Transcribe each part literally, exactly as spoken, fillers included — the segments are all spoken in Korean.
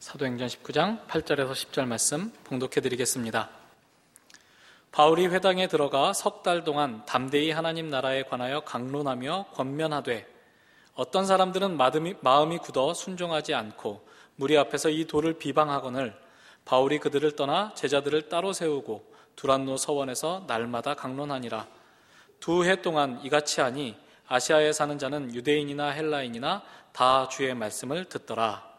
사도행전 십구 장 팔 절에서 십 절 말씀 봉독해 드리겠습니다. 바울이 회당에 들어가 석 달 동안 담대히 하나님 나라에 관하여 강론하며 권면하되 어떤 사람들은 마음이 굳어 순종하지 않고 무리 앞에서 이 도를 비방하거늘 바울이 그들을 떠나 제자들을 따로 세우고 두란노 서원에서 날마다 강론하니라. 두 해 동안 이같이 하니 아시아에 사는 자는 유대인이나 헬라인이나 다 주의 말씀을 듣더라.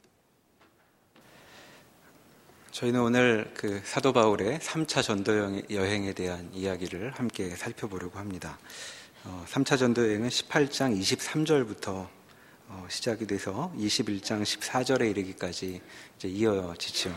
저희는 오늘 그 사도 바울의 삼 차 전도 여행에 대한 이야기를 함께 살펴보려고 합니다. 어, 삼 차 전도 여행은 십팔 장 이십삼 절부터 어, 시작이 돼서 이십일 장 십사 절에 이르기까지 이제 이어지죠.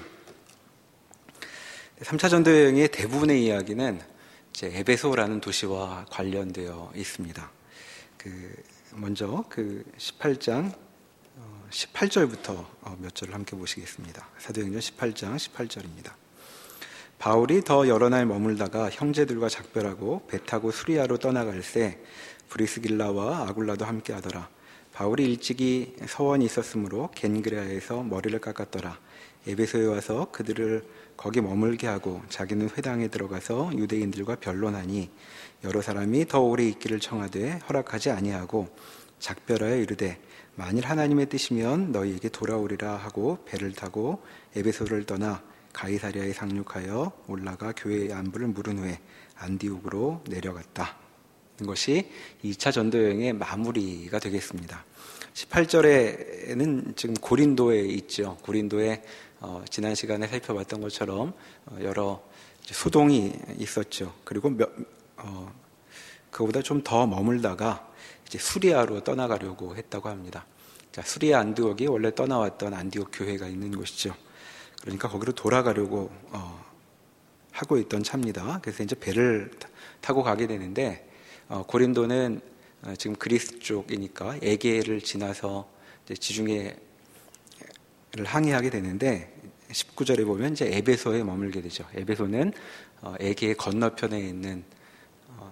삼 차 전도 여행의 대부분의 이야기는 이제 에베소라는 도시와 관련되어 있습니다. 그 먼저 그 십팔 장 십팔 절부터 몇 절을 함께 보시겠습니다. 사도행전 십팔 장 십팔 절입니다. 바울이 더 여러 날 머물다가 형제들과 작별하고 배 타고 수리아로 떠나갈새 브리스길라와 아굴라도 함께 하더라. 바울이 일찍이 서원이 있었으므로 겐그레아에서 머리를 깎았더라. 에베소에 와서 그들을 거기 머물게 하고 자기는 회당에 들어가서 유대인들과 변론하니 여러 사람이 더 오래 있기를 청하되 허락하지 아니하고 작별하여 이르되 만일 하나님의 뜻이면 너희에게 돌아오리라 하고 배를 타고 에베소를 떠나 가이사랴에 상륙하여 올라가 교회의 안부를 물은 후에 안디옥으로 내려갔다. 이것이 이 차 전도 여행의 마무리가 되겠습니다. 십팔 절에는 지금 고린도에 있죠. 고린도에 어, 지난 시간에 살펴봤던 것처럼 어, 여러 소동이 있었죠. 그리고 몇, 어, 그보다 좀 더 머물다가 이제 수리아로 떠나가려고 했다고 합니다. 자, 수리아 안디옥이 원래 떠나왔던 안디옥 교회가 있는 곳이죠. 그러니까 거기로 돌아가려고 어, 하고 있던 차입니다. 그래서 이제 배를 타고 가게 되는데 어, 고린도는 어, 지금 그리스 쪽이니까 에게를 지나서 이제 지중해를 항해하게 되는데 십구 절에 보면 이제 에베소에 머물게 되죠. 에베소는 어, 에게 건너편에 있는 어,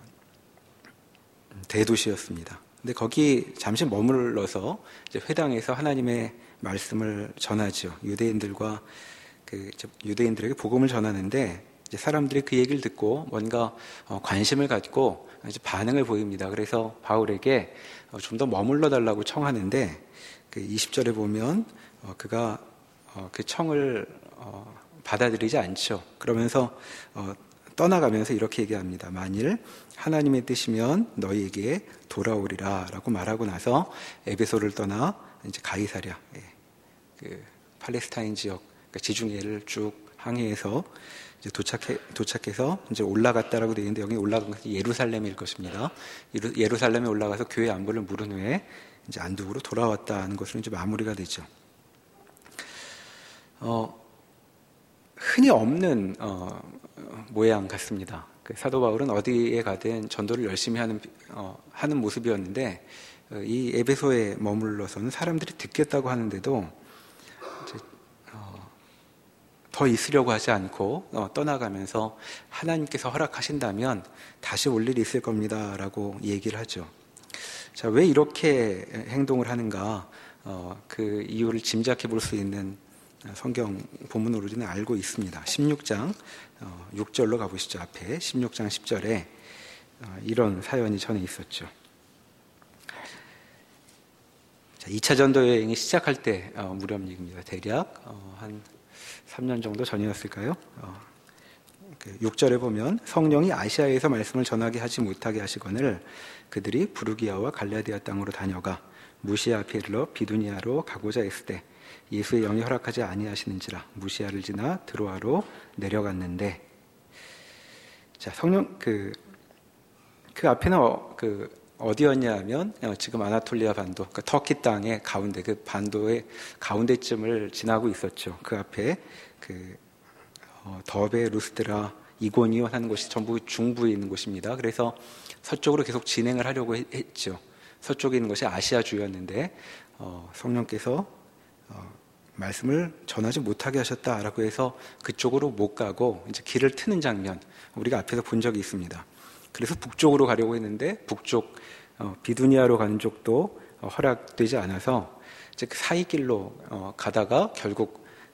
대도시였습니다. 근데 거기 잠시 머물러서 이제 회당에서 하나님의 말씀을 전하죠. 유대인들과 그 유대인들에게 복음을 전하는데 이제 사람들이 그 얘기를 듣고 뭔가 어, 관심을 갖고 이제 반응을 보입니다. 그래서 바울에게 어, 좀 더 머물러 달라고 청하는데 그 이십 절에 보면 어, 그가 어, 그 청을 어, 받아들이지 않죠. 그러면서 어, 떠나가면서 이렇게 얘기합니다. 만일 하나님의 뜻이면 너희에게 돌아오리라 라고 말하고 나서 에베소를 떠나 이제 가이사랴, 예, 그 팔레스타인 지역, 그러니까 지중해를 쭉 항해해서 이제 도착해, 도착해서 이제 올라갔다라고 되어 있는데 여기 올라간 것이 예루살렘일 것입니다. 예루살렘에 올라가서 교회 안부를 물은 후에 이제 안디옥으로 돌아왔다는 것으로 이제 마무리가 되죠. 어, 흔히 없는 어, 모양 같습니다. 그 사도 바울은 어디에 가든 전도를 열심히 하는 어, 하는 모습이었는데 어, 이 에베소에 머물러서는 사람들이 듣겠다고 하는데도 이제, 어, 더 있으려고 하지 않고 어, 떠나가면서 하나님께서 허락하신다면 다시 올 일이 있을 겁니다라고 얘기를 하죠. 자, 왜 이렇게 행동을 하는가? 어, 그 이유를 짐작해 볼 수 있는 성경 본문으로 우리는 알고 있습니다. 십육 장 육 절로 가보시죠. 앞에 십육 장 십 절에 이런 사연이 전해 있었죠. 자, 이 차 전도 여행이 시작할 때 무렵 얘기입니다. 대략 한 삼 년 정도 전이었을까요? 육 절에 보면 성령이 아시아에서 말씀을 전하게 하지 못하게 하시거늘 그들이 부르기아와 갈라디아 땅으로 다녀가 무시아 앞에 이르러 비두니아로 가고자 했을 때 예수의 영이 허락하지 아니하시는지라 무시아를 지나 드로아로 내려갔는데, 자, 성령 그, 그 앞에는 어, 그 어디였냐 하면 어, 지금 아나톨리아 반도, 그러니까 터키 땅의 가운데, 그 반도의 가운데쯤을 지나고 있었죠. 그 앞에 그 어, 더베, 루스드라, 이고니온 하는 곳이 전부 중부에 있는 곳입니다. 그래서 서쪽으로 계속 진행을 하려고 했, 했죠. 서쪽에 있는 것이 아시아주였는데 어, 성령께서 어, 말씀을 전하지 못하게 하셨다라고 해서 그쪽으로 못 가고 이제 길을 트는 장면 우리가 앞에서 본 적이 있습니다. 그래서 북쪽으로 가려고 했는데 북쪽 어, 비두니아로 가는 쪽도 어, 허락되지 않아서 이제 그 사이길로 어, 가다가 결국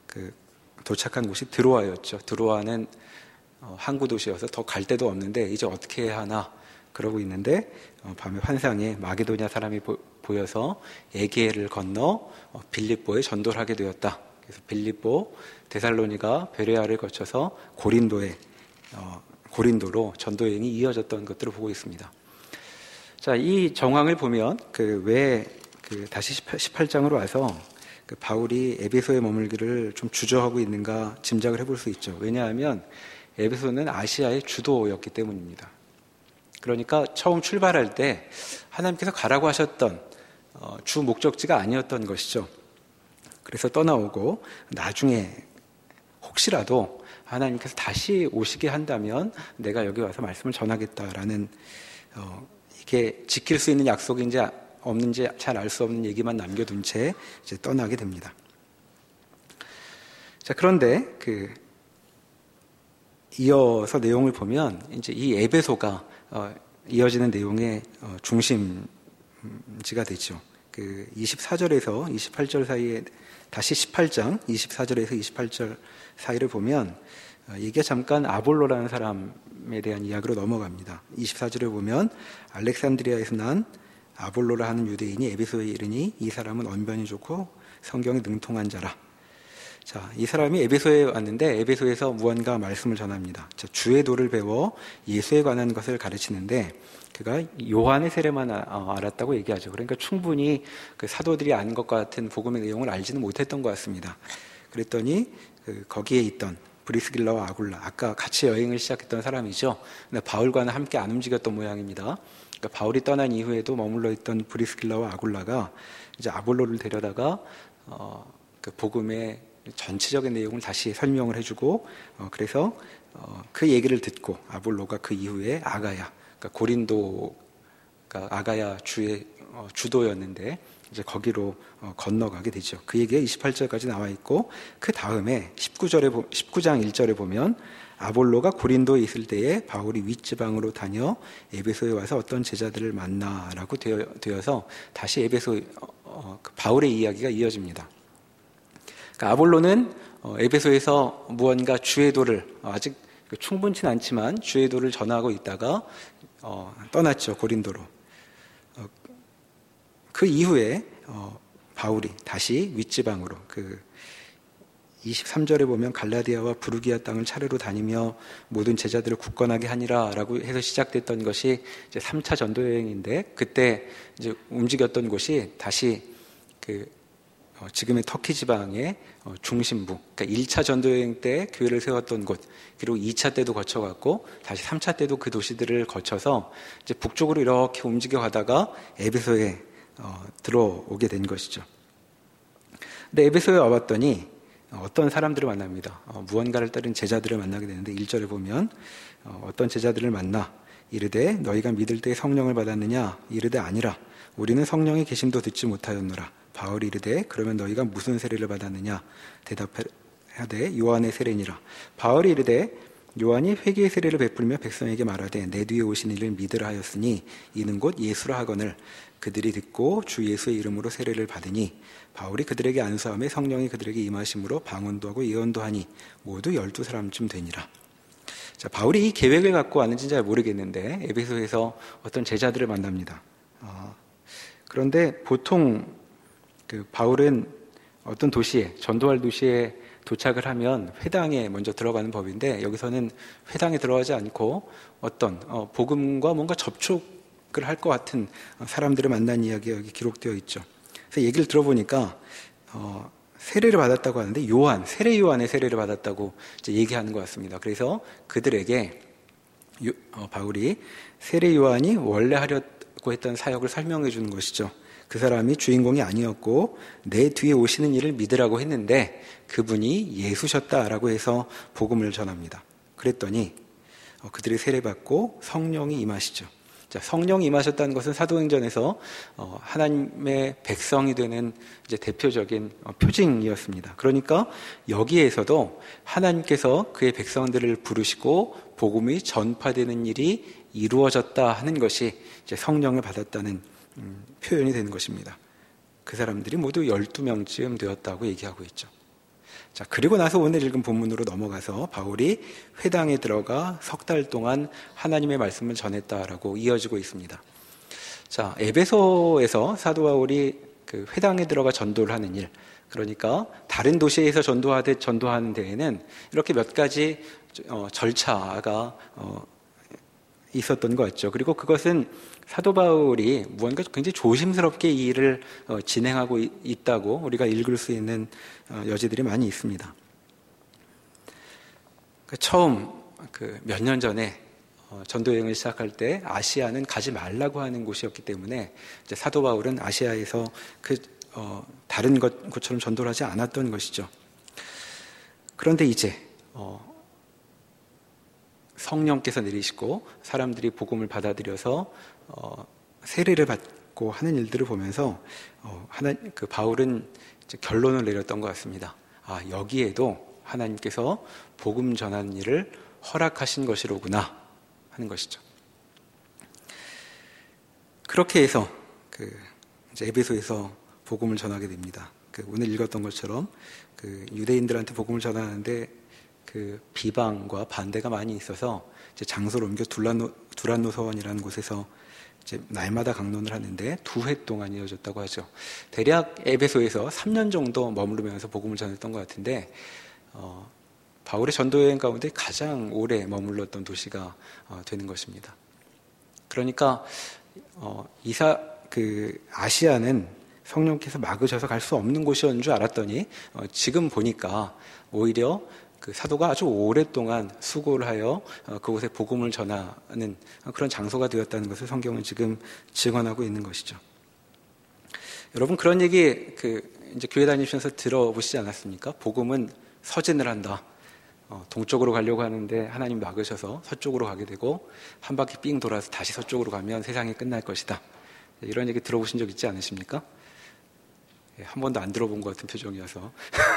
그 도착한 곳이 드로아였죠. 드로아는 어, 항구 도시여서 더 갈 데도 없는데 이제 어떻게 해야 하나 그러고 있는데 어, 밤에 환상에 마게도냐 사람이 보, 보여서 에게를 건너 어, 빌립보에 전도를 하게 되었다. 그래서 빌립보, 데살로니가, 베레아를 거쳐서 고린도에 어, 고린도로 전도 여행이 이어졌던 것들을 보고 있습니다. 자, 이 정황을 보면 그 왜 그 다시 십팔 장으로 와서 그 바울이 에베소에 머물기를 좀 주저하고 있는가 짐작을 해볼 수 있죠. 왜냐하면 에베소는 아시아의 주도였기 때문입니다. 그러니까 처음 출발할 때 하나님께서 가라고 하셨던 어, 주 목적지가 아니었던 것이죠. 그래서 떠나오고 나중에 혹시라도 하나님께서 다시 오시게 한다면 내가 여기 와서 말씀을 전하겠다라는 어, 이게 지킬 수 있는 약속인지 없는지 잘 알 수 없는 얘기만 남겨둔 채 이제 떠나게 됩니다. 자, 그런데 그 이어서 내용을 보면 이제 이 에베소가 어, 이어지는 내용의 어, 중심지가 되죠. 그 이십사 절에서 이십팔 절 사이에 다시 십팔 장 이십사 절에서 이십팔 절 사이를 보면 어, 이게 잠깐 아볼로라는 사람에 대한 이야기로 넘어갑니다. 이십사 절에 보면 알렉산드리아에서 난 아볼로라 하는 유대인이 에베소에 이르니 이 사람은 언변이 좋고 성경에 능통한 자라. 자, 이 사람이 에베소에 왔는데 에베소에서 무언가 말씀을 전합니다. 자, 주의 도를 배워 예수에 관한 것을 가르치는데 그가 요한의 세례만 알았다고 얘기하죠. 그러니까 충분히 그 사도들이 아는 것과 같은 복음의 내용을 알지는 못했던 것 같습니다. 그랬더니 그 거기에 있던 브리스길라와 아굴라, 아까 같이 여행을 시작했던 사람이죠. 근데 바울과는 함께 안 움직였던 모양입니다. 그러니까 바울이 떠난 이후에도 머물러 있던 브리스길라와 아굴라가 이제 아볼로를 데려다가 어, 그 복음의 전체적인 내용을 다시 설명을 해주고 어, 그래서 어, 그 얘기를 듣고 아볼로가 그 이후에 아가야, 그러니까 고린도가 아가야 주의 어, 주도였는데 이제 거기로 어, 건너가게 되죠. 그 얘기가 이십팔 절까지 나와 있고 그 다음에 십구 절에 십구 장 일 절에 보면 아볼로가 고린도에 있을 때에 바울이 윗지방으로 다녀 에베소에 와서 어떤 제자들을 만나라고 되어, 되어서 다시 에베소 어, 어, 그 바울의 이야기가 이어집니다. 그러니까 아볼로는 어, 에베소에서 무언가 주의 도를 어, 아직 충분치는 않지만 주의 도를 전하고 있다가 어, 떠났죠. 고린도로. 어, 그 이후에 어, 바울이 다시 윗지방으로 그 이십삼 절에 보면 갈라디아와 부르기아 땅을 차례로 다니며 모든 제자들을 굳건하게 하니라 라고 해서 시작됐던 것이 이제 삼 차 전도 여행인데 그때 이제 움직였던 곳이 다시 그 어, 지금의 터키 지방의 어, 중심부, 그러니까 일 차 전도 여행 때 교회를 세웠던 곳, 그리고 이 차 때도 거쳐갔고 다시 삼 차 때도 그 도시들을 거쳐서 이제 북쪽으로 이렇게 움직여 가다가 에베소에 어, 들어오게 된 것이죠. 근데 에베소에 와봤더니 어떤 사람들을 만납니다. 어, 무언가를 따른 제자들을 만나게 되는데 일 절에 보면 어, 어떤 제자들을 만나 이르되 너희가 믿을 때 성령을 받았느냐 이르되 아니라 우리는 성령의 계심도 듣지 못하였노라. 바울이 이르되 그러면 너희가 무슨 세례를 받았느냐 대답하되 요한의 세례니라. 바울이 이르되 요한이 회개의 세례를 베풀며 백성에게 말하되 내 뒤에 오신 이를 믿으라 하였으니 이는 곧 예수라 하거늘 그들이 듣고 주 예수의 이름으로 세례를 받으니 바울이 그들에게 안수하며 성령이 그들에게 임하심으로 방언도 하고 예언도 하니 모두 열두 사람쯤 되니라. 자, 바울이 이 계획을 갖고 왔는지는 잘 모르겠는데 에베소에서 어떤 제자들을 만납니다. 어, 그런데 보통 그 바울은 어떤 도시에 전도할 도시에 도착을 하면 회당에 먼저 들어가는 법인데 여기서는 회당에 들어가지 않고 어떤 어, 복음과 뭔가 접촉을 할 것 같은 사람들을 만난 이야기가 여기 기록되어 있죠. 그래서 얘기를 들어보니까 어, 세례를 받았다고 하는데 요한, 세례 요한의 세례를 받았다고 이제 얘기하는 것 같습니다. 그래서 그들에게 요, 어, 바울이 세례 요한이 원래 하려고 했던 사역을 설명해 주는 것이죠. 그 사람이 주인공이 아니었고 내 뒤에 오시는 이를 믿으라고 했는데 그분이 예수셨다라고 해서 복음을 전합니다. 그랬더니 어, 그들이 세례받고 성령이 임하시죠. 자, 성령이 임하셨다는 것은 사도행전에서 어, 하나님의 백성이 되는 이제 대표적인 어, 표징이었습니다. 그러니까 여기에서도 하나님께서 그의 백성들을 부르시고 복음이 전파되는 일이 이루어졌다 하는 것이 이제 성령을 받았다는 음, 표현이 되는 것입니다. 그 사람들이 모두 열두 명쯤 되었다고 얘기하고 있죠. 자, 그리고 나서 오늘 읽은 본문으로 넘어가서 바울이 회당에 들어가 석 달 동안 하나님의 말씀을 전했다라고 이어지고 있습니다. 자, 에베소에서 사도 바울이 그 회당에 들어가 전도를 하는 일, 그러니까 다른 도시에서 전도하듯 전도하는 데에는 이렇게 몇 가지 어, 절차가 어, 있었던 것 같죠. 그리고 그것은 사도 바울이 무언가 굉장히 조심스럽게 이 일을 어, 진행하고 이, 있다고 우리가 읽을 수 있는 어, 여지들이 많이 있습니다. 그 처음 그 몇 년 전에 어, 전도 여행을 시작할 때 아시아는 가지 말라고 하는 곳이었기 때문에 이제 사도 바울은 아시아에서 그 어, 다른 것, 것처럼 전도를 하지 않았던 것이죠. 그런데 이제 어, 성령께서 내리시고 사람들이 복음을 받아들여서 어, 세례를 받고 하는 일들을 보면서 어, 하나, 그 바울은 이제 결론을 내렸던 것 같습니다. 아, 여기에도 하나님께서 복음 전하는 일을 허락하신 것이로구나 하는 것이죠. 그렇게 해서 그 이제 에베소에서 복음을 전하게 됩니다. 그 오늘 읽었던 것처럼 그 유대인들한테 복음을 전하는데 그 비방과 반대가 많이 있어서 이제 장소를 옮겨 두란노, 두란노서원이라는 곳에서 이제 날마다 강론을 하는데 두 해 동안 이어졌다고 하죠. 대략 에베소에서 삼 년 정도 머무르면서 복음을 전했던 것 같은데 어, 바울의 전도 여행 가운데 가장 오래 머물렀던 도시가 어, 되는 것입니다. 그러니까 어, 이사 그 아시아는 성령께서 막으셔서 갈 수 없는 곳이었는 줄 알았더니 어, 지금 보니까 오히려 그 사도가 아주 오랫동안 수고를 하여 어, 그곳에 복음을 전하는 그런 장소가 되었다는 것을 성경은 지금 증언하고 있는 것이죠. 여러분 그런 얘기 그 이제 교회 다니시면서 들어보시지 않았습니까? 복음은 서진을 한다. 어, 동쪽으로 가려고 하는데 하나님 막으셔서 서쪽으로 가게 되고 한 바퀴 삥 돌아서 다시 서쪽으로 가면 세상이 끝날 것이다. 이런 얘기 들어보신 적 있지 않으십니까? 예, 한 번도 안 들어본 것 같은 표정이어서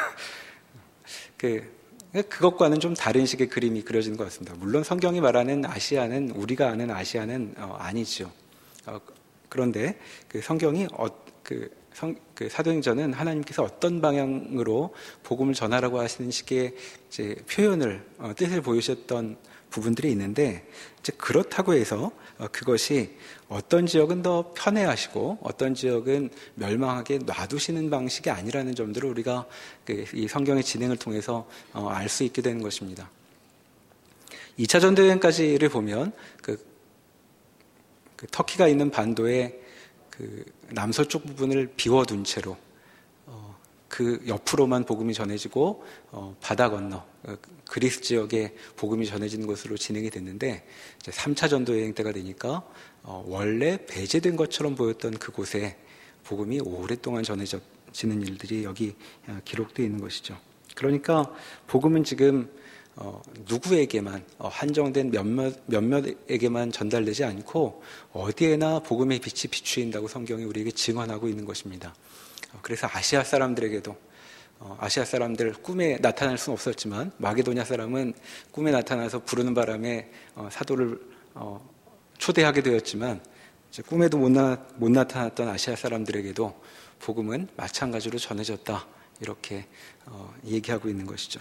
그 그것과는 좀 다른 식의 그림이 그려지는 것 같습니다. 물론 성경이 말하는 아시아는 우리가 아는 아시아는 어, 아니죠. 어, 그런데 그 성경이 어, 그, 성, 그 사도행전은 하나님께서 어떤 방향으로 복음을 전하라고 하시는 식의 이제 표현을 어, 뜻을 보이셨던 부분들이 있는데 이제 그렇다고 해서 어, 그것이 어떤 지역은 더 편애하시고 어떤 지역은 멸망하게 놔두시는 방식이 아니라는 점들을 우리가 그, 이 성경의 진행을 통해서 어, 알 수 있게 되는 것입니다. 이 차 전도여행까지를 보면 그, 그 터키가 있는 반도의 그 남서쪽 부분을 비워둔 채로 어, 그 옆으로만 복음이 전해지고 어, 바다 건너 어, 그리스 지역에 복음이 전해지는 것으로 진행이 됐는데 이제 삼 차 전도여행 때가 되니까 어, 원래 배제된 것처럼 보였던 그곳에 복음이 오랫동안 전해지는 일들이 여기 기록되어 있는 것이죠. 그러니까 복음은 지금 어, 누구에게만 어, 한정된 몇몇, 몇몇에게만 전달되지 않고 어디에나 복음의 빛이 비추인다고 성경이 우리에게 증언하고 있는 것입니다. 어, 그래서 아시아 사람들에게도 어, 아시아 사람들 꿈에 나타날 수는 없었지만 마게도냐 사람은 꿈에 나타나서 부르는 바람에 어, 사도를 어, 초대하게 되었지만 이제 꿈에도 못, 나, 못 나타났던 아시아 사람들에게도 복음은 마찬가지로 전해졌다 이렇게 어, 얘기하고 있는 것이죠.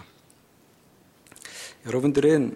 여러분들은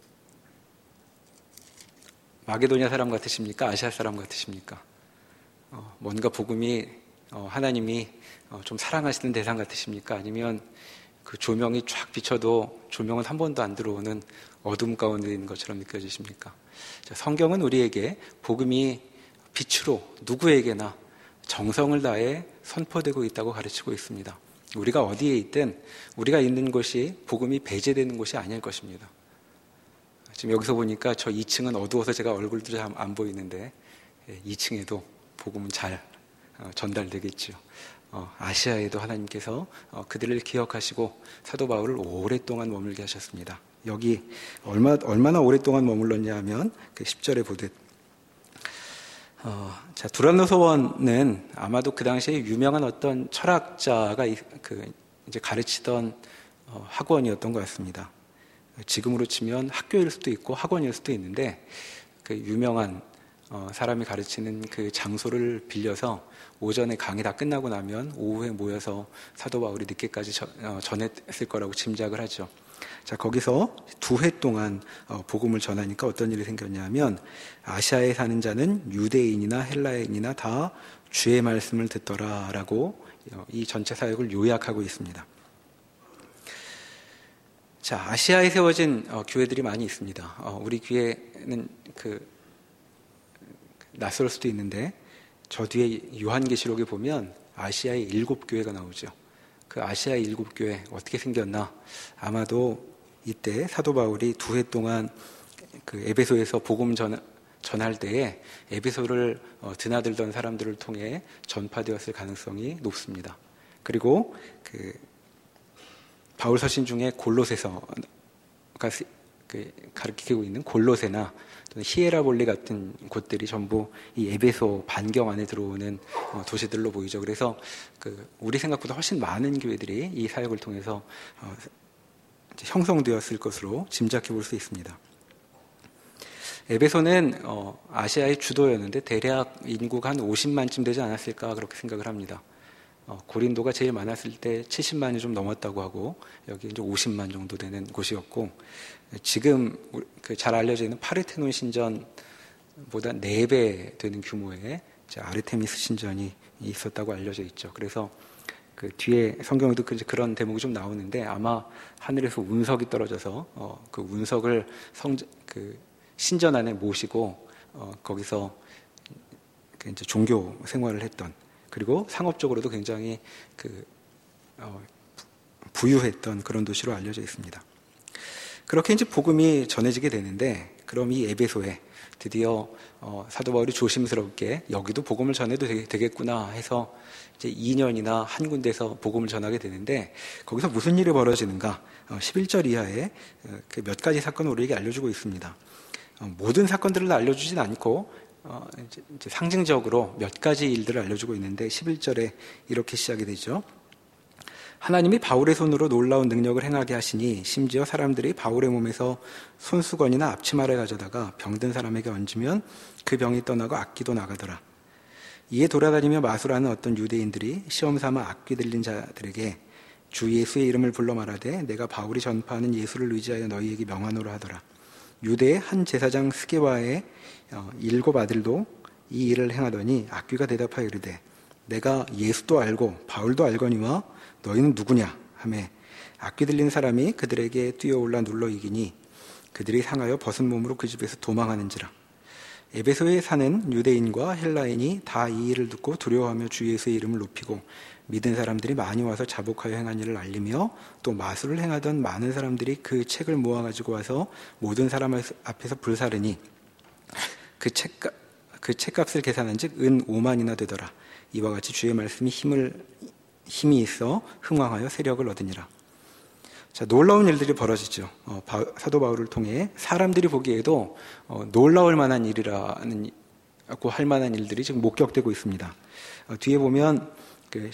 마게도냐 사람 같으십니까? 아시아 사람 같으십니까? 어, 뭔가 복음이 어, 하나님이 어, 좀 사랑하시는 대상 같으십니까? 아니면 그 조명이 쫙 비춰도 조명은 한 번도 안 들어오는 어둠 가운데 있는 것처럼 느껴지십니까? 자, 성경은 우리에게 복음이 빛으로 누구에게나 정성을 다해 선포되고 있다고 가르치고 있습니다. 우리가 어디에 있든 우리가 있는 곳이 복음이 배제되는 곳이 아닐 것입니다. 지금 여기서 보니까 저 이 층은 어두워서 제가 얼굴도 잘 안 보이는데 이 층에도 복음은 잘 전달되겠죠. 어, 아시아에도 하나님께서 어, 그들을 기억하시고 사도 바울을 오랫동안 머물게 하셨습니다. 여기 얼마, 얼마나 오랫동안 머물렀냐 하면 그 십 절에 보듯 어, 자, 두란노서원은 아마도 그 당시에 유명한 어떤 철학자가 그 이제 가르치던 어, 학원이었던 것 같습니다. 지금으로 치면 학교일 수도 있고 학원일 수도 있는데 그 유명한 어, 사람이 가르치는 그 장소를 빌려서 오전에 강의 다 끝나고 나면 오후에 모여서 사도 바울이 늦게까지 저, 어, 전했을 거라고 짐작을 하죠. 자, 거기서 두 회 동안 어, 복음을 전하니까 어떤 일이 생겼냐면 아시아에 사는 자는 유대인이나 헬라인이나 다 주의 말씀을 듣더라라고 어, 이 전체 사역을 요약하고 있습니다. 자, 아시아에 세워진 어, 교회들이 많이 있습니다. 어, 우리 교회는 그 낯설 수도 있는데 저 뒤에 요한계시록에 보면 아시아의 일곱 교회가 나오죠. 그 아시아의 일곱 교회 어떻게 생겼나? 아마도 이때 사도 바울이 두 해 동안 그 에베소에서 복음 전, 전할 때에 에베소를 어, 드나들던 사람들을 통해 전파되었을 가능성이 높습니다. 그리고 그 바울 서신 중에 골로새서가 그 가르치고 있는 골로새나 또는 히에라볼리 같은 곳들이 전부 이 에베소 반경 안에 들어오는 어, 도시들로 보이죠. 그래서 그 우리 생각보다 훨씬 많은 교회들이 이 사역을 통해서 어, 형성되었을 것으로 짐작해 볼 수 있습니다. 에베소는 어, 아시아의 주도였는데 대략 인구가 한 오십만쯤 되지 않았을까 그렇게 생각을 합니다. 어, 고린도가 제일 많았을 때 칠십만이 좀 넘었다고 하고 여기 이제 오십만 정도 되는 곳이었고 지금 그 잘 알려져 있는 파르테논 신전보다 네 배 되는 규모의 아르테미스 신전이 있었다고 알려져 있죠. 그래서 그 뒤에 성경에도 그런 대목이 좀 나오는데 아마 하늘에서 운석이 떨어져서 어, 그 운석을 성, 그 신전 안에 모시고 어, 거기서 이제 종교 생활을 했던 그리고 상업적으로도 굉장히 그 어, 부유했던 그런 도시로 알려져 있습니다. 그렇게 이제 복음이 전해지게 되는데 그럼 이 에베소에 드디어 어, 사도 바울이 조심스럽게 여기도 복음을 전해도 되겠구나 해서 이제 이 년이나 한 군데서 복음을 전하게 되는데 거기서 무슨 일이 벌어지는가? 어, 십일 절 이하에 어, 그 몇 가지 사건을 우리에게 알려주고 있습니다. 어, 모든 사건들을 알려주진 않고 어, 이제, 이제 상징적으로 몇 가지 일들을 알려주고 있는데 십일 절에 이렇게 시작이 되죠. 하나님이 바울의 손으로 놀라운 능력을 행하게 하시니 심지어 사람들이 바울의 몸에서 손수건이나 앞치마를 가져다가 병든 사람에게 얹으면 그 병이 떠나고 악귀도 나가더라. 이에 돌아다니며 마술하는 어떤 유대인들이 시험삼아 악귀 들린 자들에게 주 예수의 이름을 불러 말하되 내가 바울이 전파하는 예수를 의지하여 너희에게 명하노라 하더라. 유대의 한 제사장 스게와의 일곱 아들도 이 일을 행하더니 악귀가 대답하여 이르되 내가 예수도 알고 바울도 알거니와 너희는 누구냐 하매 악귀 들린 사람이 그들에게 뛰어올라 눌러 이기니 그들이 상하여 벗은 몸으로 그 집에서 도망하는지라. 에베소에 사는 유대인과 헬라인이 다 이 일을 듣고 두려워하며 주 예수의 이름을 높이고 믿은 사람들이 많이 와서 자복하여 행한 일을 알리며 또 마술을 행하던 많은 사람들이 그 책을 모아가지고 와서 모든 사람 앞에서 불사르니 그 책값, 그 책값을 계산한 즉 은 오만이나 되더라. 이와 같이 주의 말씀이 힘을 힘이 있어 흥왕하여 세력을 얻으니라. 자, 놀라운 일들이 벌어지죠. 어, 바, 사도 바울을 통해 사람들이 보기에도 어, 놀라울 만한 일이라는 할 만한 일들이 지금 목격되고 있습니다. 어, 뒤에 보면 그,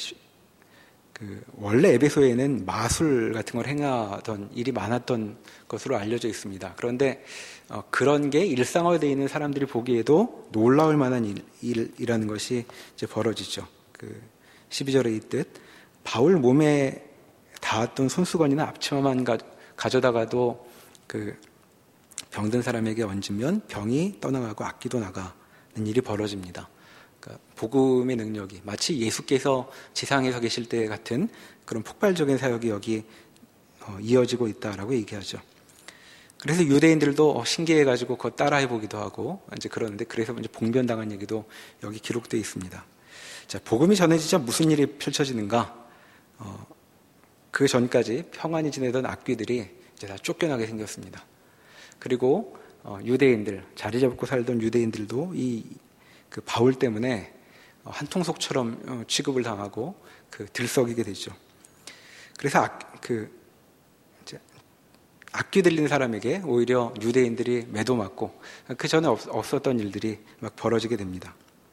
그 원래 에베소에는 마술 같은 걸 행하던 일이 많았던 것으로 알려져 있습니다. 그런데 어, 그런 게 일상화되어 있는 사람들이 보기에도 놀라울 만한 일, 일이라는 것이 이제 벌어지죠. 그 십이 절에 있듯 바울 몸에 닿았던 손수건이나 앞치마만 가, 가져다가도 그 병든 사람에게 얹으면 병이 떠나가고 악귀도 나가는 일이 벌어집니다. 그러니까 복음의 능력이 마치 예수께서 지상에서 계실 때 같은 그런 폭발적인 사역이 여기 어, 이어지고 있다라고 얘기하죠. 그래서 유대인들도 신기해가지고 그거 따라해보기도 하고 이제 그러는데 그래서 이제 봉변당한 얘기도 여기 기록되어 있습니다. 자, 복음이 전해지자 무슨 일이 펼쳐지는가? 어, 그 전까지 평안히 지내던 악귀들이 이제 다 쫓겨나게 생겼습니다. 그리고 어, 유대인들, 자리 잡고 살던 유대인들도 이 그 바울 때문에 한통속처럼 어, 취급을 당하고 그 들썩이게 되죠. 그래서 악, 그 이제 악귀 들린 사람에게 오히려 유대인들이 매도맞고 그 전에 없, 없었던 일들이 막 벌어지게 됩니다.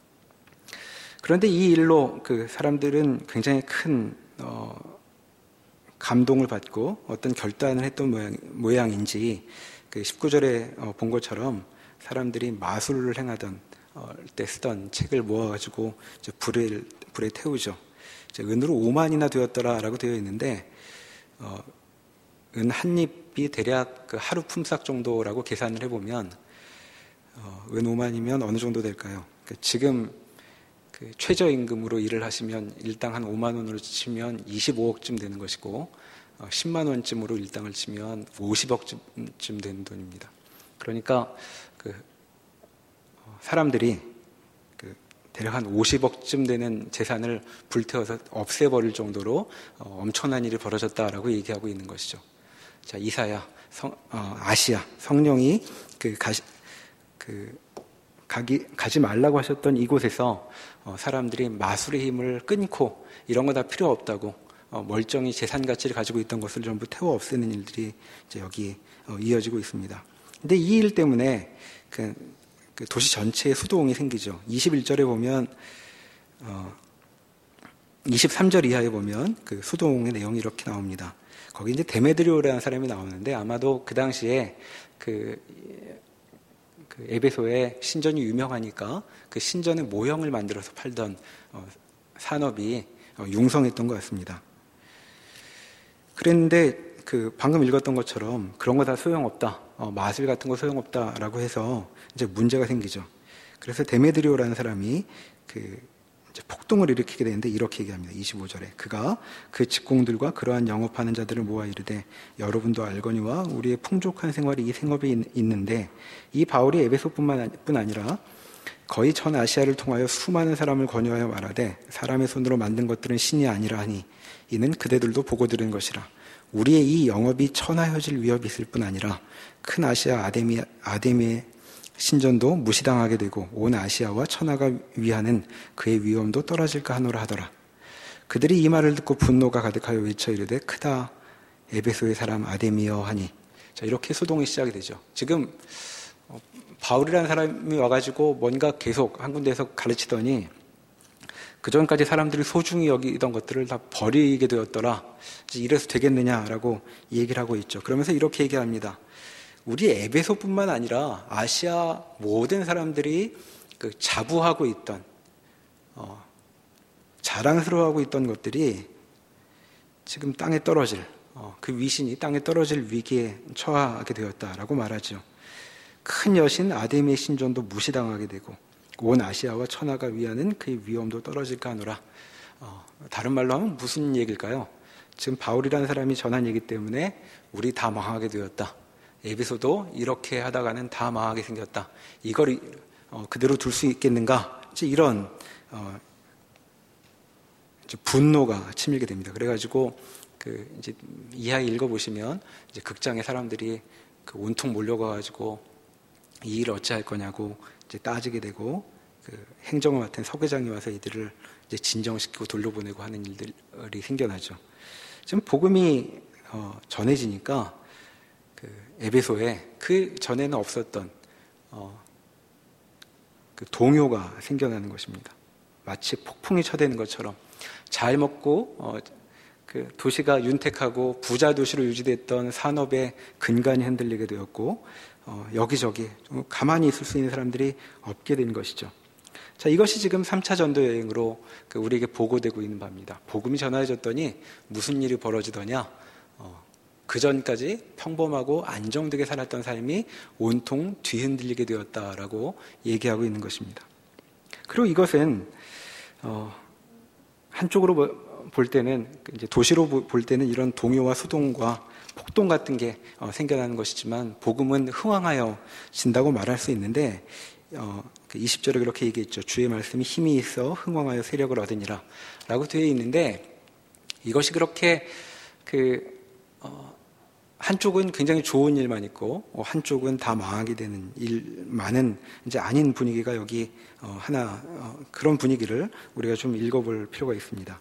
그런데 이 일로 그 사람들은 굉장히 큰 어, 감동을 받고 어떤 결단을 했던 모양, 모양인지 그 십구 절에 어, 본 것처럼 사람들이 마술을 행하던 때 쓰던 책을 모아가지고 이제 불에, 불에 태우죠. 이제 은으로 오만이나 되었더라라고 되어 있는데, 어, 은 한 잎이 대략 그 하루 품삯 정도라고 계산을 해보면, 어, 은 오만이면 어느 정도 될까요? 그 지금 그 최저임금으로 일을 하시면 일당 한 오만 원으로 치면 이십오억쯤 되는 것이고, 어, 십만 원쯤으로 일당을 치면 오십억쯤 되는 돈입니다. 그러니까 그 어, 사람들이 그 대략 한 오십억쯤 되는 재산을 불태워서 없애버릴 정도로 어, 엄청난 일이 벌어졌다라고 얘기하고 있는 것이죠. 자, 이사야, 성, 어, 아시아, 성령이 그 가시, 그 가기, 가지 말라고 하셨던 이곳에서 어, 사람들이 마술의 힘을 끊고 이런 거 다 필요 없다고 어, 멀쩡히 재산 가치를 가지고 있던 것을 전부 태워 없애는 일들이 이제 여기 어, 이어지고 있습니다. 근데 이 일 때문에 그, 그 도시 전체에 수도원이 생기죠. 이십일 절에 보면 어, 이십삼 절 이하에 보면 그 수도원의 내용이 이렇게 나옵니다. 거기 이제 데메드리오라는 사람이 나오는데 아마도 그 당시에 그, 그 에베소의 신전이 유명하니까 그 신전의 모형을 만들어서 팔던 어, 산업이 어, 융성했던 것 같습니다. 그랬는데 그 방금 읽었던 것처럼 그런 거 다 소용없다, 어, 마술 같은 거 소용없다라고 해서 이제 문제가 생기죠. 그래서 데메드리오라는 사람이 그 이제 폭동을 일으키게 되는데 이렇게 얘기합니다. 이십오 절에 그가 그 직공들과 그러한 영업하는 자들을 모아 이르되 여러분도 알거니와 우리의 풍족한 생활이 이 생업에 있는데 이 바울이 에베소뿐만 뿐 아니라 거의 전 아시아를 통하여 수많은 사람을 권유하여 말하되 사람의 손으로 만든 것들은 신이 아니라 하니 이는 그대들도 보고 들은 것이라. 우리의 이 영업이 천하효질 위협이 있을 뿐 아니라 큰 아시아 아데미, 아데미의 신전도 무시당하게 되고 온 아시아와 천하가 위하는 그의 위엄도 떨어질까 하노라 하더라. 그들이 이 말을 듣고 분노가 가득하여 외쳐 이르되 크다 에베소의 사람 아데미여 하니. 자, 이렇게 소동이 시작이 되죠. 지금 어, 바울이라는 사람이 와가지고 뭔가 계속 한 군데에서 가르치더니 그 전까지 사람들이 소중히 여기던 것들을 다 버리게 되었더라. 이래서 되겠느냐라고 얘기를 하고 있죠. 그러면서 이렇게 얘기합니다. 우리 에베소뿐만 아니라 아시아 모든 사람들이 그 자부하고 있던 어, 자랑스러워하고 있던 것들이 지금 땅에 떨어질 어, 그 위신이 땅에 떨어질 위기에 처하게 되었다라고 말하죠. 큰 여신 아데미의 신전도 무시당하게 되고 온 아시아와 천하가 위하는 그의 위엄도 떨어질까 하노라. 어, 다른 말로 하면 무슨 얘기일까요? 지금 바울이라는 사람이 전한 얘기 때문에 우리 다 망하게 되었다. 에베소도 이렇게 하다가는 다 망하게 생겼다. 이걸 어, 그대로 둘 수 있겠는가? 이제 이런 어, 이제 분노가 치밀게 됩니다. 그래가지고 그 이제 이하에 읽어보시면 이제 극장에 사람들이 그 온통 몰려가가지고 이 일을 어찌할 거냐고 이제 따지게 되고 그 행정을 맡은 서계장이 와서 이들을 이제 진정시키고 돌려보내고 하는 일들이 생겨나죠. 지금 복음이 어, 전해지니까 그 에베소에 그 전에는 없었던 어, 그 동요가 생겨나는 것입니다. 마치 폭풍이 쳐대는 것처럼 잘 먹고 어, 그 도시가 윤택하고 부자 도시로 유지됐던 산업의 근간이 흔들리게 되었고 어, 여기저기 좀 가만히 있을 수 있는 사람들이 없게 된 것이죠. 자, 이것이 지금 삼 차 전도 여행으로 그 우리에게 보고되고 있는 바입니다. 복음이 전해졌더니 무슨 일이 벌어지더냐? 어, 그 전까지 평범하고 안정되게 살았던 삶이 온통 뒤흔들리게 되었다라고 얘기하고 있는 것입니다. 그리고 이것은 어, 한쪽으로 볼 때는 이제 도시로 볼 때는 이런 동요와 수동과 폭동 같은 게 어, 생겨나는 것이지만 복음은 흥왕하여 진다고 말할 수 있는데 어, 이십 절에 그렇게 얘기했죠. 주의 말씀이 힘이 있어 흥왕하여 세력을 얻으니라 라고 되어 있는데 이것이 그렇게 그 어, 한쪽은 굉장히 좋은 일만 있고 어, 한쪽은 다 망하게 되는 일만은 이제 아닌 분위기가 여기 어, 하나 어, 그런 분위기를 우리가 좀 읽어볼 필요가 있습니다.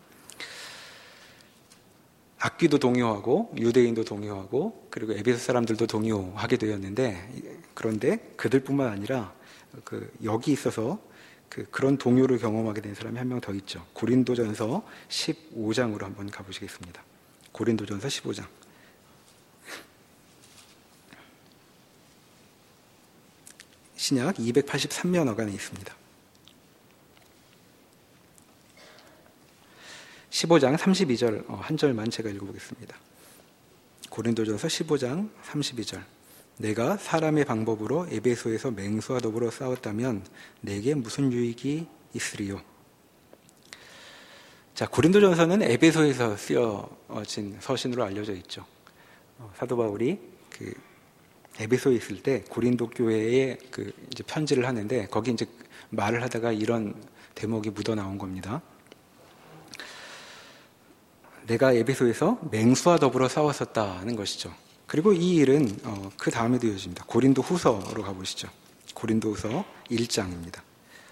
악귀도 동요하고 유대인도 동요하고 그리고 에베소 사람들도 동요하게 되었는데 그런데 그들뿐만 아니라 그 여기 있어서 그 그런 동요를 경험하게 된 사람이 한 명 더 있죠. 고린도전서 십오 장으로 한번 가보시겠습니다. 고린도전서 십오 장. 신약 이백팔십삼 면어간에 있습니다. 십오 장 삼십이 절 한 절만 제가 읽어보겠습니다. 고린도전서 십오 장 삼십이 절. 내가 사람의 방법으로 에베소에서 맹수와 더불어 싸웠다면 내게 무슨 유익이 있으리요? 자, 고린도전서는 에베소에서 쓰여진 서신으로 알려져 있죠. 사도 바울이 그 에베소에 있을 때 고린도 교회에 그 이제 편지를 하는데 거기 이제 말을 하다가 이런 대목이 묻어 나온 겁니다. 내가 에베소에서 맹수와 더불어 싸웠었다는 것이죠. 그리고 이 일은 어, 그 다음에도 이어집니다. 고린도 후서로 가보시죠. 고린도 후서 일 장입니다.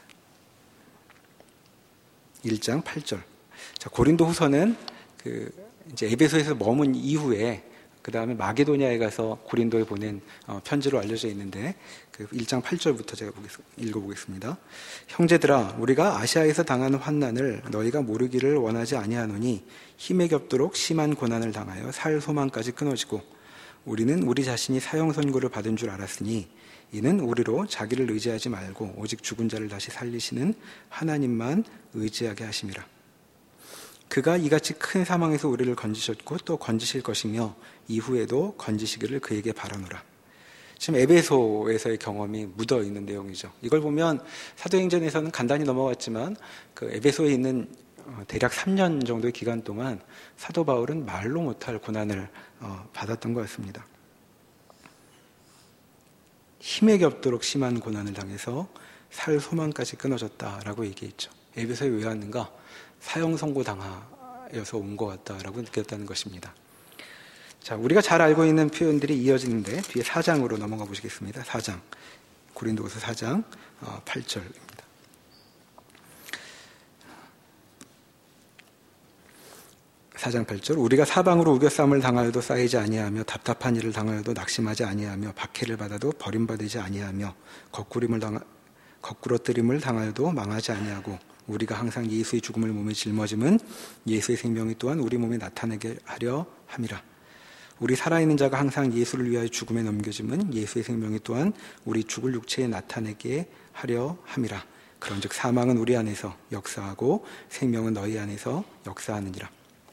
일 장 팔 절. 자, 고린도 후서는 그 이제 에베소에서 머문 이후에 그 다음에 마게도냐에 가서 고린도에 보낸 어, 편지로 알려져 있는데 그 일 장 팔 절부터 제가 읽어보겠습니다. 형제들아, 우리가 아시아에서 당하는 환난을 너희가 모르기를 원하지 아니하노니 힘에 겹도록 심한 고난을 당하여 살 소망까지 끊어지고 우리는 우리 자신이 사형 선고를 받은 줄 알았으니 이는 우리로 자기를 의지하지 말고 오직 죽은 자를 다시 살리시는 하나님만 의지하게 하심이라. 그가 이같이 큰 사망에서 우리를 건지셨고 또 건지실 것이며 이후에도 건지시기를 그에게 바라노라. 지금 에베소에서의 경험이 묻어 있는 내용이죠. 이걸 보면 사도행전에서는 간단히 넘어갔지만 그 에베소에 있는 대략 삼 년 정도의 기간 동안 사도 바울은 말로 못할 고난을 받았던 것 같습니다. 힘에 겹도록 심한 고난을 당해서 살 소망까지 끊어졌다라고 얘기했죠. 에베소에 왜 왔는가? 사형 선고 당하여서 온 것 같다라고 느꼈다는 것입니다. 자, 우리가 잘 알고 있는 표현들이 이어지는데 뒤에 사 장으로 넘어가 보시겠습니다. 사 장. 고린도후서 사 장 팔 절입니다. 사 장 팔 절. 우리가 사방으로 우겨싸움을 당하여도 쌓이지 아니하며 답답한 일을 당하여도 낙심하지 아니하며 박해를 받아도 버림받지 아니하며 거꾸림을 당하, 거꾸러뜨림을 당하여도 망하지 아니하고 우리가 항상 예수의 죽음을 몸에 짊어짐은 예수의 생명이 또한 우리 몸에 나타나게 하려 함이라. 우리 살아있는 자가 항상 예수를 위하여 죽음에 넘겨짐은 예수의 생명이 또한 우리 죽을 육체에 나타내게 하려 함이라. 그런즉 사망은 우리 안에서 역사하고 생명은 너희 안에서 역사하느니라.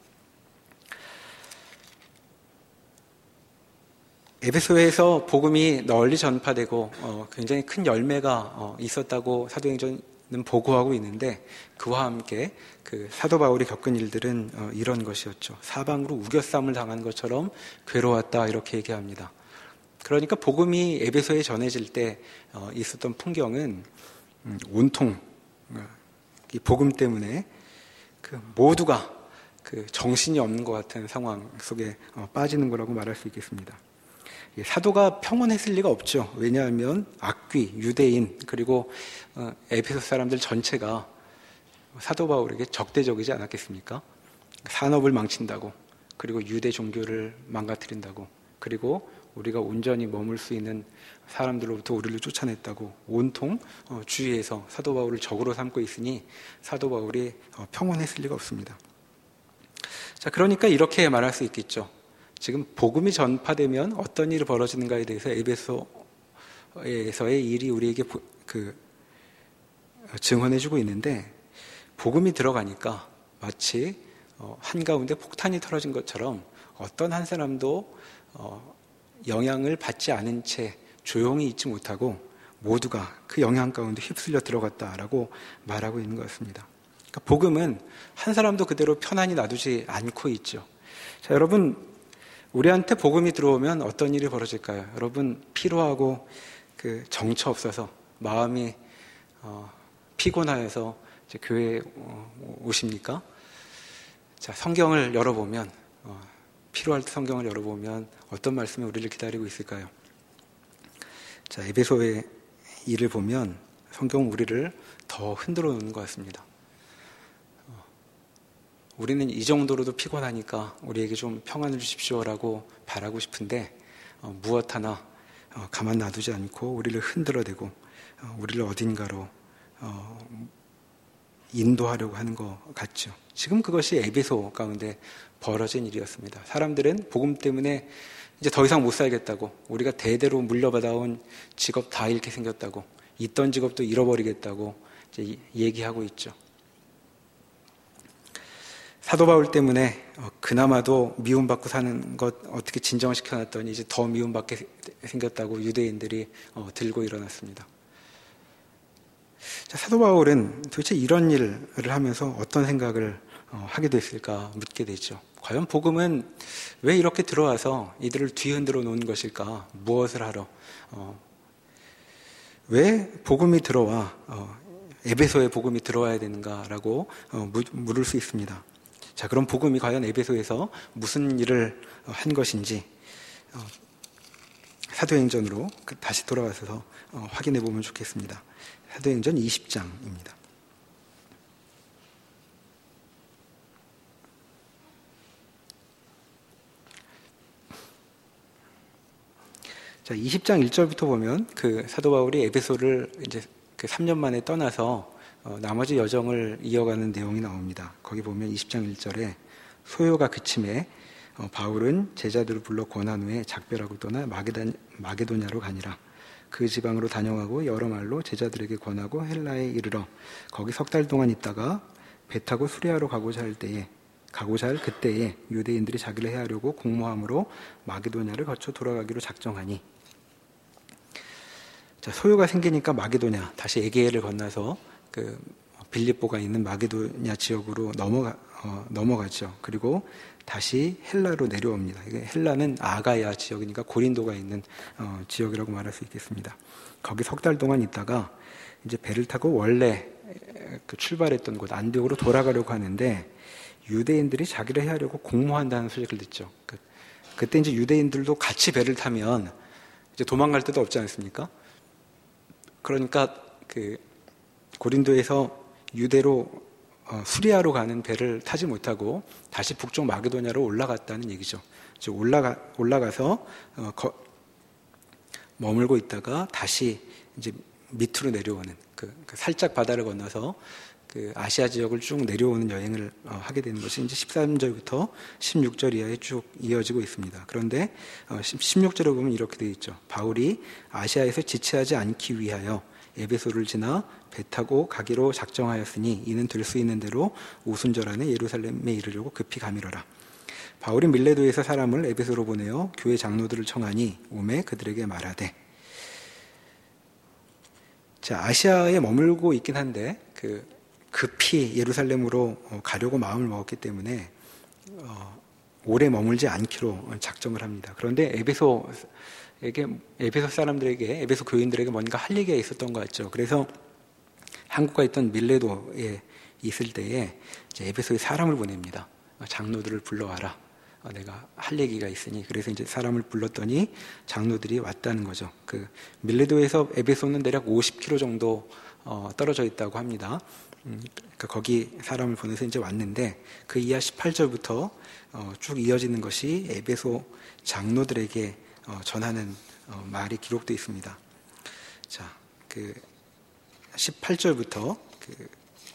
에베소에서 복음이 널리 전파되고 어, 굉장히 큰 열매가 어, 있었다고 사도행전은 보고하고 있는데 그와 함께 그 사도 바울이 겪은 일들은 어, 이런 것이었죠. 사방으로 우겨싸움을 당한 것처럼 괴로웠다 이렇게 얘기합니다. 그러니까 복음이 에베소에 전해질 때 어, 있었던 풍경은 음, 온통 어, 이 복음 때문에 그 모두가 그 정신이 없는 것 같은 상황 속에 어, 빠지는 거라고 말할 수 있겠습니다. 사도가 평온했을 리가 없죠. 왜냐하면 악귀, 유대인 그리고 에베소 사람들 전체가 사도 바울에게 적대적이지 않았겠습니까? 산업을 망친다고, 그리고 유대 종교를 망가뜨린다고, 그리고 우리가 온전히 머물 수 있는 사람들로부터 우리를 쫓아냈다고 온통 주위에서 사도 바울을 적으로 삼고 있으니 사도 바울이 평온했을 리가 없습니다. 자, 그러니까 이렇게 말할 수 있겠죠. 지금 복음이 전파되면 어떤 일이 벌어지는가에 대해서 에베소에서의 일이 우리에게 그 증언해주고 있는데 복음이 들어가니까 마치 한가운데 폭탄이 터져진 것처럼 어떤 한 사람도 영향을 받지 않은 채 조용히 있지 못하고 모두가 그 영향 가운데 휩쓸려 들어갔다라고 말하고 있는 것 같습니다. 그러니까 복음은 한 사람도 그대로 편안히 놔두지 않고 있죠. 자, 여러분, 우리한테 복음이 들어오면 어떤 일이 벌어질까요? 여러분, 피로하고 그 정처 없어서 마음이 어, 피곤하여서 이제 교회에 어, 오십니까? 자, 성경을 열어보면 어, 피로할 때 성경을 열어보면 어떤 말씀이 우리를 기다리고 있을까요? 자, 에베소의 일을 보면 성경은 우리를 더 흔들어 놓는 것 같습니다. 우리는 이 정도로도 피곤하니까 우리에게 좀 평안을 주십시오라고 바라고 싶은데 어, 무엇 하나 어, 가만 놔두지 않고 우리를 흔들어대고 어, 우리를 어딘가로 어, 인도하려고 하는 것 같죠. 지금 그것이 에베소 가운데 벌어진 일이었습니다. 사람들은 복음 때문에 이제 더 이상 못 살겠다고, 우리가 대대로 물려받아온 직업 다 잃게 생겼다고, 있던 직업도 잃어버리겠다고 이제 얘기하고 있죠. 사도 바울 때문에 그나마도 미움받고 사는 것 어떻게 진정시켜놨더니 이제 더 미움받게 생겼다고 유대인들이 들고 일어났습니다. 자, 사도 바울은 도대체 이런 일을 하면서 어떤 생각을 하게 됐을까 묻게 되죠. 과연 복음은 왜 이렇게 들어와서 이들을 뒤흔들어 놓은 것일까? 무엇을 하러? 어, 왜 복음이 들어와 어, 에베소에 복음이 들어와야 되는가라고 어, 물을 수 있습니다. 자, 그럼 복음이 과연 에베소에서 무슨 일을 한 것인지 어, 사도행전으로 다시 돌아와서 어, 확인해 보면 좋겠습니다. 사도행전 이십 장입니다. 자, 이십 장 일 절부터 보면 그 사도 바울이 에베소를 이제 그 삼 년 만에 떠나서 어, 나머지 여정을 이어가는 내용이 나옵니다. 거기 보면 이십 장 일 절에 소요가 그침에 어, 바울은 제자들을 불러 권한 후에 작별하고 떠나 마게단, 마게도냐로 가니라. 그 지방으로 다녀가고 여러 말로 제자들에게 권하고 헬라에 이르러 거기 석 달 동안 있다가 배 타고 수리아로 가고자 할 때에 가고자 할 그때에 유대인들이 자기를 해하려고 공모함으로 마게도냐를 거쳐 돌아가기로 작정하니. 자, 소요가 생기니까 마게도냐, 다시 에게해를 건너서 그 빌립보가 있는 마게도냐 지역으로 넘어가, 어, 넘어가죠. 그리고 다시 헬라로 내려옵니다. 헬라는 아가야 지역이니까 고린도가 있는 어, 지역이라고 말할 수 있겠습니다. 거기 석 달 동안 있다가 이제 배를 타고 원래 그 출발했던 곳 안디옥으로 돌아가려고 하는데 유대인들이 자기를 해하려고 공모한다는 소식을 듣죠. 그, 그때 이제 유대인들도 같이 배를 타면 이제 도망갈 데도 없지 않습니까? 그러니까 그 고린도에서 유대로 어, 수리아로 가는 배를 타지 못하고 다시 북쪽 마게도냐로 올라갔다는 얘기죠. 즉 올라가 올라가서 어, 거, 머물고 있다가 다시 이제 밑으로 내려오는 그, 그 살짝 바다를 건너서 그 아시아 지역을 쭉 내려오는 여행을 어, 하게 되는 것이 이제 십삼 절부터 십육 절 이하에 쭉 이어지고 있습니다. 그런데 어, 십육 절에 보면 이렇게 되어 있죠. 바울이 아시아에서 지체하지 않기 위하여 에베소를 지나 배 타고 가기로 작정하였으니 이는 될 수 있는 대로 오순절 안에 예루살렘에 이르려고 급히 가미러라. 바울이 밀레도에서 사람을 에베소로 보내어 교회 장로들을 청하니 오매 그들에게 말하되. 자, 아시아에 머물고 있긴 한데 그 급히 예루살렘으로 가려고 마음을 먹었기 때문에 어, 오래 머물지 않기로 작정을 합니다. 그런데 에베소에게 에베소 사람들에게 에베소 교인들에게 뭔가 할 얘기가 있었던 것 같죠. 그래서 한국가 있던 밀레도에 있을 때에 이제 에베소에 사람을 보냅니다. 장로들을 불러와라. 내가 할 얘기가 있으니. 그래서 이제 사람을 불렀더니 장로들이 왔다는 거죠. 그 밀레도에서 에베소는 대략 오십 킬로미터 정도 어, 떨어져 있다고 합니다. 음, 그러니까 거기 사람을 보내서 이제 왔는데 그 이하 십팔 절부터 어, 쭉 이어지는 것이 에베소 장로들에게 어, 전하는 어, 말이 기록되어 있습니다. 자, 그 십팔 절부터 그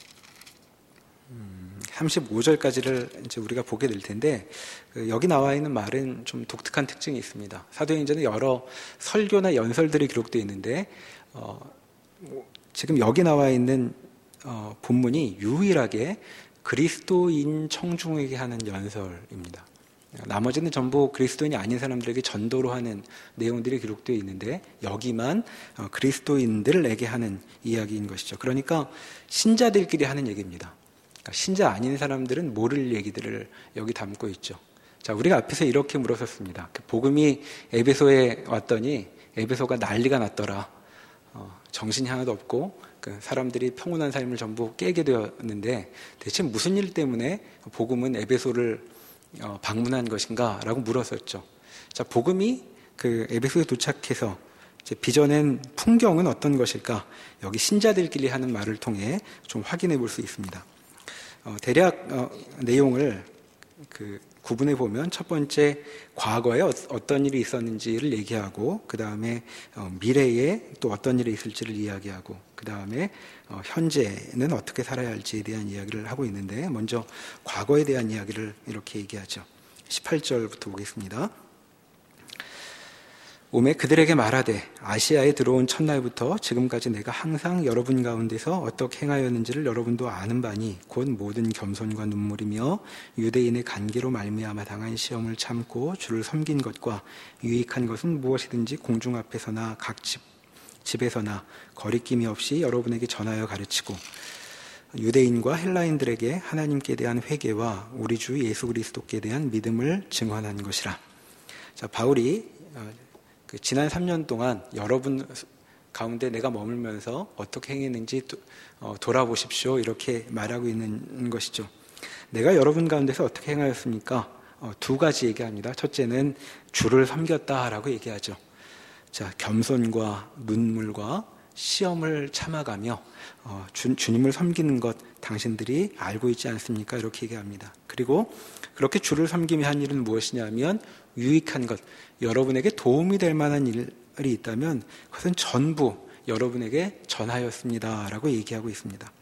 음, 삼십오 절까지를 이제 우리가 보게 될 텐데 그 여기 나와 있는 말은 좀 독특한 특징이 있습니다. 사도행전에 여러 설교나 연설들이 기록되어 있는데 어, 지금 여기 나와 있는 어, 본문이 유일하게 그리스도인 청중에게 하는 연설입니다. 나머지는 전부 그리스도인이 아닌 사람들에게 전도로 하는 내용들이 기록되어 있는데 여기만 어, 그리스도인들에게 하는 이야기인 것이죠. 그러니까 신자들끼리 하는 얘기입니다. 그러니까 신자 아닌 사람들은 모를 얘기들을 여기 담고 있죠. 자, 우리가 앞에서 이렇게 물었었습니다. 그 복음이 에베소에 왔더니 에베소가 난리가 났더라. 어, 정신이 하나도 없고 그 사람들이 평온한 삶을 전부 깨게 되었는데 대체 무슨 일 때문에 복음은 에베소를 어, 방문한 것인가? 라고 물었었죠. 자, 복음이 그 에베소에 도착해서 이제 빚어낸 풍경은 어떤 것일까? 여기 신자들끼리 하는 말을 통해 좀 확인해 볼 수 있습니다. 어, 대략 어, 내용을 그 구분해 보면 첫 번째 과거에 어, 어떤 일이 있었는지를 얘기하고 그 다음에 어, 미래에 또 어떤 일이 있을지를 이야기하고 그 다음에 어, 현재는 어떻게 살아야 할지에 대한 이야기를 하고 있는데 먼저 과거에 대한 이야기를 이렇게 얘기하죠. 십팔 절부터 보겠습니다. 오매 그들에게 말하되 아시아에 들어온 첫날부터 지금까지 내가 항상 여러분 가운데서 어떻게 행하였는지를 여러분도 아는 바니 곧 모든 겸손과 눈물이며 유대인의 간계로 말미암아 당한 시험을 참고 주를 섬긴 것과 유익한 것은 무엇이든지 공중 앞에서나 각 집, 집에서나 거리낌이 없이 여러분에게 전하여 가르치고 유대인과 헬라인들에게 하나님께 대한 회개와 우리 주 예수 그리스도께 대한 믿음을 증언한 것이라. 자, 바울이 그 지난 삼 년 동안 여러분 가운데 내가 머물면서 어떻게 행했는지 도, 어, 돌아보십시오. 이렇게 말하고 있는 것이죠. 내가 여러분 가운데서 어떻게 행하였습니까? 어, 두 가지 얘기합니다. 첫째는 주를 섬겼다라고 얘기하죠. 자, 겸손과 눈물과 시험을 참아가며 어, 주, 주님을 섬기는 것 당신들이 알고 있지 않습니까? 이렇게 얘기합니다. 그리고 그렇게 주를 섬기며 한 일은 무엇이냐면 유익한 것, 여러분에게 도움이 될 만한 일이 있다면 그것은 전부 여러분에게 전하였습니다 라고 얘기하고 있습니다.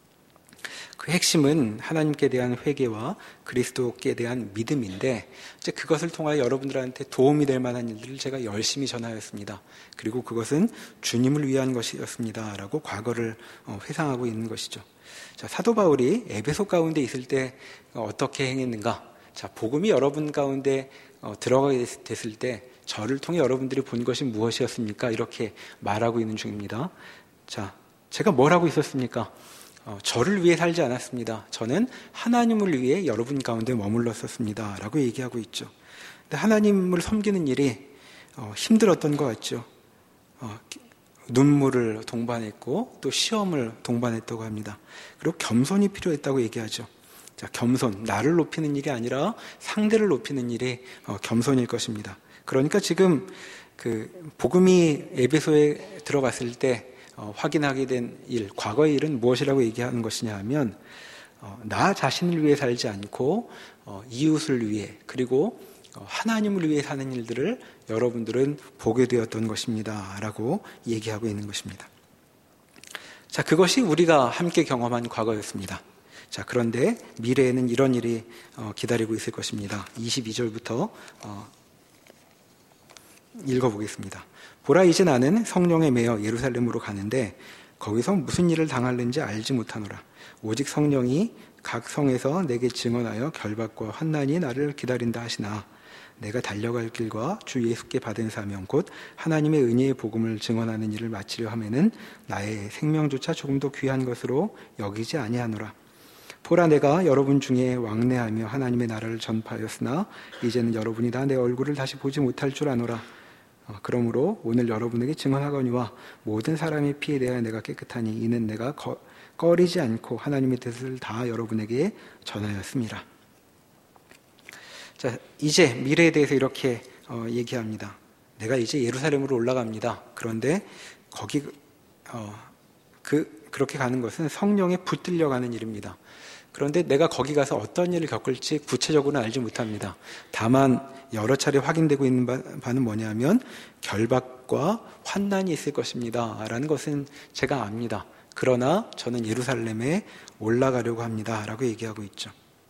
그 핵심은 하나님께 대한 회개와 그리스도께 대한 믿음인데 이제 그것을 통하여 여러분들한테 도움이 될 만한 일들을 제가 열심히 전하였습니다. 그리고 그것은 주님을 위한 것이었습니다 라고 과거를 회상하고 있는 것이죠. 자, 사도 바울이 에베소 가운데 있을 때 어떻게 행했는가? 자, 복음이 여러분 가운데 들어가게 됐을 때 저를 통해 여러분들이 본 것이 무엇이었습니까? 이렇게 말하고 있는 중입니다. 자, 제가 뭘 하고 있었습니까? 어, 저를 위해 살지 않았습니다. 저는 하나님을 위해 여러분 가운데 머물렀었습니다. 라고 얘기하고 있죠. 근데 하나님을 섬기는 일이 어, 힘들었던 것 같죠. 어, 눈물을 동반했고 또 시험을 동반했다고 합니다. 그리고 겸손이 필요했다고 얘기하죠. 자, 겸손, 나를 높이는 일이 아니라 상대를 높이는 일이 어, 겸손일 것입니다. 그러니까 지금 그 복음이 에베소에 들어갔을 때 어, 확인하게 된 일, 과거의 일은 무엇이라고 얘기하는 것이냐 하면 어, 나 자신을 위해 살지 않고 어, 이웃을 위해 그리고 어, 하나님을 위해 사는 일들을 여러분들은 보게 되었던 것입니다 라고 얘기하고 있는 것입니다. 자, 그것이 우리가 함께 경험한 과거였습니다. 자, 그런데 미래에는 이런 일이 어, 기다리고 있을 것입니다. 이십이 절부터 어, 읽어보겠습니다. 보라, 이제 나는 성령에 매여 예루살렘으로 가는데 거기서 무슨 일을 당할는지 알지 못하노라. 오직 성령이 각 성에서 내게 증언하여 결박과 환난이 나를 기다린다 하시나 내가 달려갈 길과 주 예수께 받은 사명 곧 하나님의 은혜의 복음을 증언하는 일을 마치려 하면은 나의 생명조차 조금도 귀한 것으로 여기지 아니하노라. 보라, 내가 여러분 중에 왕래하며 하나님의 나라를 전파하였으나 이제는 여러분이 다 내 얼굴을 다시 보지 못할 줄 아노라. 그러므로 오늘 여러분에게 증언하거니와 모든 사람의 피에 대하여 내가 깨끗하니 이는 내가 거, 꺼리지 않고 하나님의 뜻을 다 여러분에게 전하였습니다. 자, 이제 미래에 대해서 이렇게 어, 얘기합니다. 내가 이제 예루살렘으로 올라갑니다. 그런데 거기 어, 그 그렇게 가는 것은 성령에 붙들려 가는 일입니다. 그런데 내가 거기 가서 어떤 일을 겪을지 구체적으로는 알지 못합니다. 다만 여러 차례 확인되고 있는 바는 뭐냐면 결박과 환난이 있을 것입니다 라는 것은 제가 압니다. 그러나 저는 예루살렘에 올라가려고 합니다 라고 얘기하고 있죠.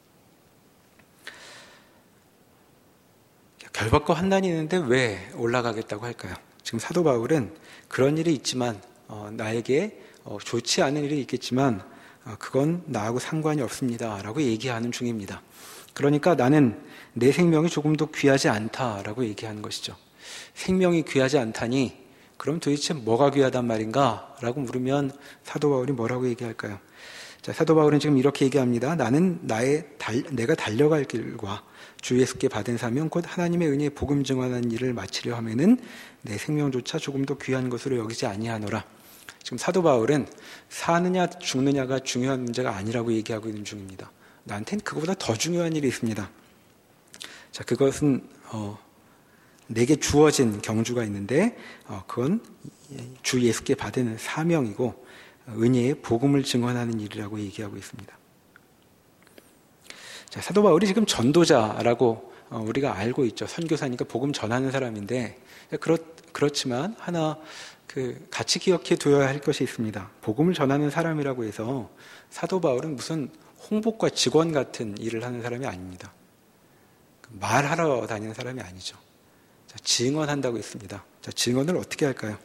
결박과 환난이 있는데 왜 올라가겠다고 할까요? 지금 사도 바울은 그런 일이 있지만 어, 나에게 어, 좋지 않은 일이 있겠지만 그건 나하고 상관이 없습니다 라고 얘기하는 중입니다. 그러니까 나는 내 생명이 조금도 귀하지 않다라고 얘기하는 것이죠. 생명이 귀하지 않다니 그럼 도대체 뭐가 귀하단 말인가? 라고 물으면 사도 바울이 뭐라고 얘기할까요? 자, 사도 바울은 지금 이렇게 얘기합니다. 나는 나의 달, 내가 달려갈 길과 주 예수께 받은 사명 곧 하나님의 은혜의 복음 증언하는 일을 마치려 하면은 내 생명조차 조금도 귀한 것으로 여기지 아니하노라. 지금 사도 바울은 사느냐 죽느냐가 중요한 문제가 아니라고 얘기하고 있는 중입니다. 나한테는 그거보다 더 중요한 일이 있습니다. 자, 그것은 어, 내게 주어진 경주가 있는데 어, 그건 주 예수께 받은 사명이고 은혜의 복음을 증언하는 일이라고 얘기하고 있습니다. 자, 사도 바울이 지금 전도자라고 어, 우리가 알고 있죠. 선교사니까 복음 전하는 사람인데 그렇, 그렇지만 하나 그 같이 기억해 둬야 할 것이 있습니다. 복음을 전하는 사람이라고 해서 사도 바울은 무슨 홍보과 직원 같은 일을 하는 사람이 아닙니다. 말하러 다니는 사람이 아니죠. 자, 증언한다고 했습니다. 자, 증언을 어떻게 할까요?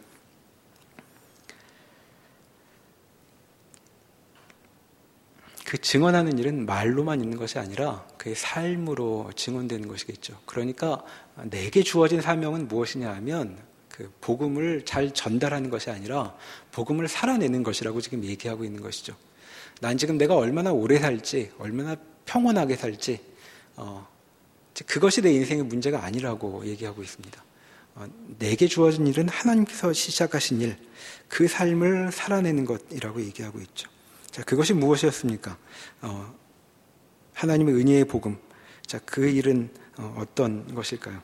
그 증언하는 일은 말로만 있는 것이 아니라 그의 삶으로 증언되는 것이겠죠. 그러니까 내게 주어진 사명은 무엇이냐 하면 그 복음을 잘 전달하는 것이 아니라 복음을 살아내는 것이라고 지금 얘기하고 있는 것이죠. 난 지금 내가 얼마나 오래 살지, 얼마나 평온하게 살지, 어, 그것이 내 인생의 문제가 아니라고 얘기하고 있습니다. 어, 내게 주어진 일은 하나님께서 시작하신 일, 그 삶을 살아내는 것이라고 얘기하고 있죠. 자, 그것이 무엇이었습니까? 어, 하나님의 은혜의 복음. 자, 그 일은 어, 어떤 것일까요?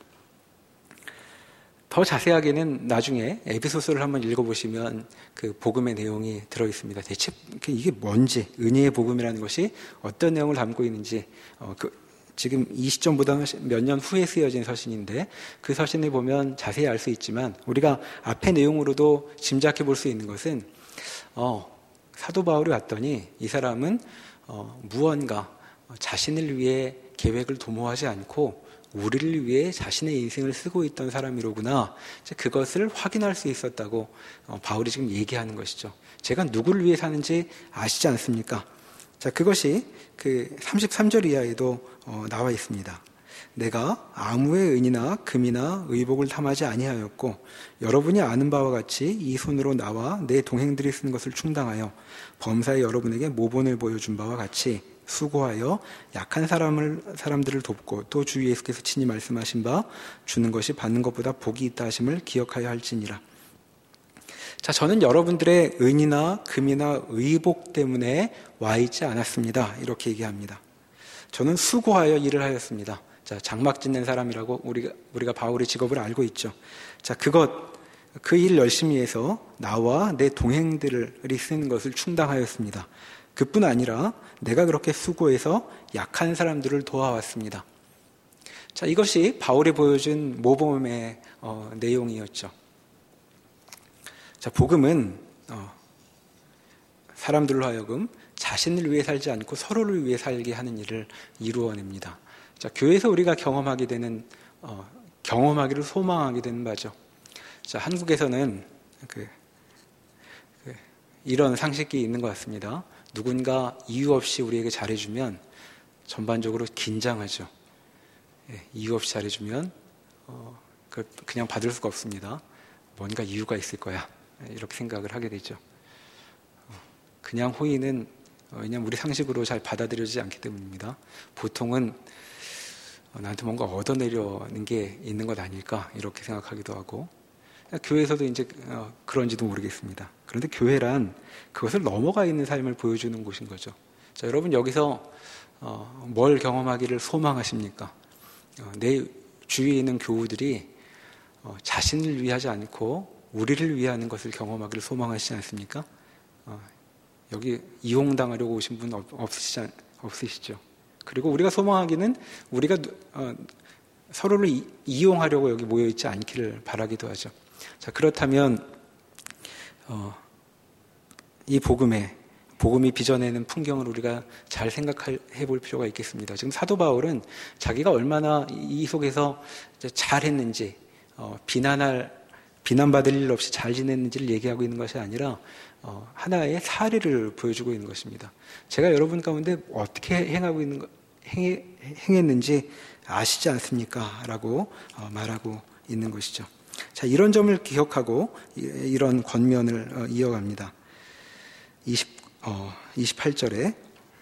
더 자세하게는 나중에 에베소서를 한번 읽어보시면 그 복음의 내용이 들어있습니다. 대체 이게 뭔지, 은혜의 복음이라는 것이 어떤 내용을 담고 있는지, 어, 그, 지금 이 시점보다 몇 년 후에 쓰여진 서신인데 그 서신을 보면 자세히 알 수 있지만 우리가 앞의 내용으로도 짐작해 볼 수 있는 것은 어, 사도 바울이 왔더니 이 사람은 어, 무언가 자신을 위해 계획을 도모하지 않고 우리를 위해 자신의 인생을 쓰고 있던 사람이로구나. 그것을 확인할 수 있었다고 어, 바울이 지금 얘기하는 것이죠. 제가 누구를 위해 사는지 아시지 않습니까? 자, 그것이 그 삼십삼 절 이하에도 어, 나와 있습니다. 내가 아무의 은이나 금이나 의복을 탐하지 아니하였고 여러분이 아는 바와 같이 이 손으로 나와 내 동행들이 쓴 것을 충당하여 범사에 여러분에게 모본을 보여준 바와 같이 수고하여 약한 사람을, 사람들을 돕고 또 주 예수께서 친히 말씀하신 바 주는 것이 받는 것보다 복이 있다 하심을 기억하여 할지니라. 자, 저는 여러분들의 은이나 금이나 의복 때문에 와 있지 않았습니다. 이렇게 얘기합니다. 저는 수고하여 일을 하였습니다. 자, 장막 짓는 사람이라고 우리가, 우리가 바울의 직업을 알고 있죠. 자, 그것, 그 일 열심히 해서 나와 내 동행들이 쓰는 것을 충당하였습니다. 그뿐 아니라 내가 그렇게 수고해서 약한 사람들을 도와왔습니다. 자, 이것이 바울이 보여준 모범의 어, 내용이었죠. 자, 복음은 어, 사람들로 하여금 자신을 위해 살지 않고 서로를 위해 살게 하는 일을 이루어냅니다. 자, 교회에서 우리가 경험하게 되는 어, 경험하기를 소망하게 되는 바죠. 자, 한국에서는 그, 그, 이런 상식이 있는 것 같습니다. 누군가 이유 없이 우리에게 잘해주면 전반적으로 긴장하죠. 예, 이유 없이 잘해주면 어, 그냥 받을 수가 없습니다. 뭔가 이유가 있을 거야. 이렇게 생각을 하게 되죠. 그냥 호의는 왜냐하면 우리 상식으로 잘 받아들여지지 않기 때문입니다. 보통은 나한테 뭔가 얻어내려는 게 있는 것 아닐까 이렇게 생각하기도 하고, 교회에서도 이제 그런지도 모르겠습니다. 그런데 교회란 그것을 넘어가 있는 삶을 보여주는 곳인 거죠. 자, 여러분 여기서 뭘 경험하기를 소망하십니까? 내 주위에 있는 교우들이 자신을 위하지 않고 우리를 위하는 것을 경험하기를 소망하시지 않습니까? 여기 이용당하려고 오신 분 없으시지, 없으시죠? 그리고 우리가 소망하기는 우리가 어, 서로를 이, 이용하려고 여기 모여있지 않기를 바라기도 하죠. 자, 그렇다면 어, 이 복음에 복음이 빚어내는 풍경을 우리가 잘 생각해 볼 필요가 있겠습니다. 지금 사도 바울은 자기가 얼마나 이 속에서 잘했는지 어, 비난할 비난받을 일 없이 잘 지냈는지를 얘기하고 있는 것이 아니라 어, 하나의 사례를 보여주고 있는 것입니다. 제가 여러분 가운데 어떻게 행하고 있는 거, 행, 행했는지 아시지 않습니까? 라고 어, 말하고 있는 것이죠. 자, 이런 점을 기억하고 이, 이런 권면을 어, 이어갑니다. 이십, 어, 이십팔 절에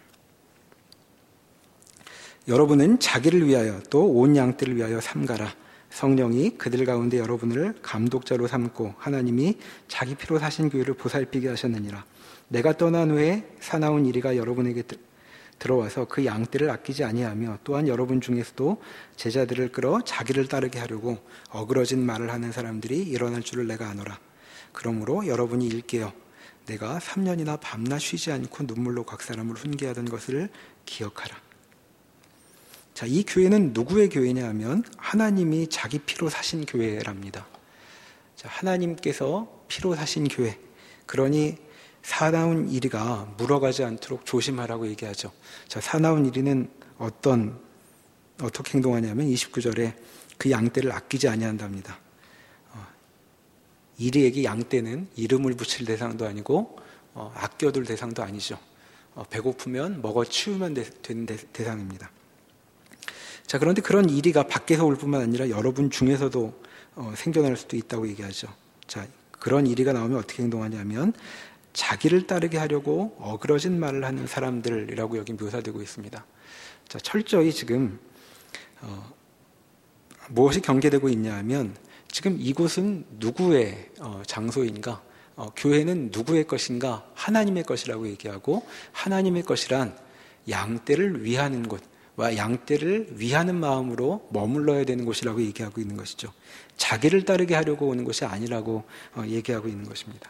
여러분은 자기를 위하여 또 온 양떼를 위하여 삼가라. 성령이 그들 가운데 여러분을 감독자로 삼고 하나님이 자기 피로 사신 교회를 보살피게 하셨느니라. 내가 떠난 후에 사나운 이리가 여러분에게 들어와서 그 양떼를 아끼지 아니하며 또한 여러분 중에서도 제자들을 끌어 자기를 따르게 하려고 어그러진 말을 하는 사람들이 일어날 줄을 내가 아노라. 그러므로 여러분이 일깨어 내가 삼 년이나 밤낮 쉬지 않고 눈물로 각 사람을 훈계하던 것을 기억하라. 자, 이 교회는 누구의 교회냐 하면 하나님이 자기 피로 사신 교회랍니다. 자, 하나님께서 피로 사신 교회. 그러니 사나운 이리가 물어가지 않도록 조심하라고 얘기하죠. 자, 사나운 이리는 어떤 어떻게 행동하냐면 이십구 절에 그 양떼를 아끼지 아니한답니다. 어, 이리에게 양떼는 이름을 붙일 대상도 아니고 어, 아껴둘 대상도 아니죠. 어, 배고프면 먹어 치우면 되, 되는 대, 대상입니다. 자, 그런데 그런 이리가 밖에서 올 뿐만 아니라 여러분 중에서도 어, 생겨날 수도 있다고 얘기하죠. 자, 그런 이리가 나오면 어떻게 행동하냐면 자기를 따르게 하려고 어그러진 말을 하는 사람들이라고 여기 묘사되고 있습니다. 자, 철저히 지금 어, 무엇이 경계되고 있냐 하면 지금 이곳은 누구의 어, 장소인가? 어, 교회는 누구의 것인가? 하나님의 것이라고 얘기하고 하나님의 것이란 양떼를 위하는 곳과 양떼를 위하는 마음으로 머물러야 되는 곳이라고 얘기하고 있는 것이죠. 자기를 따르게 하려고 오는 것이 아니라고 어, 얘기하고 있는 것입니다.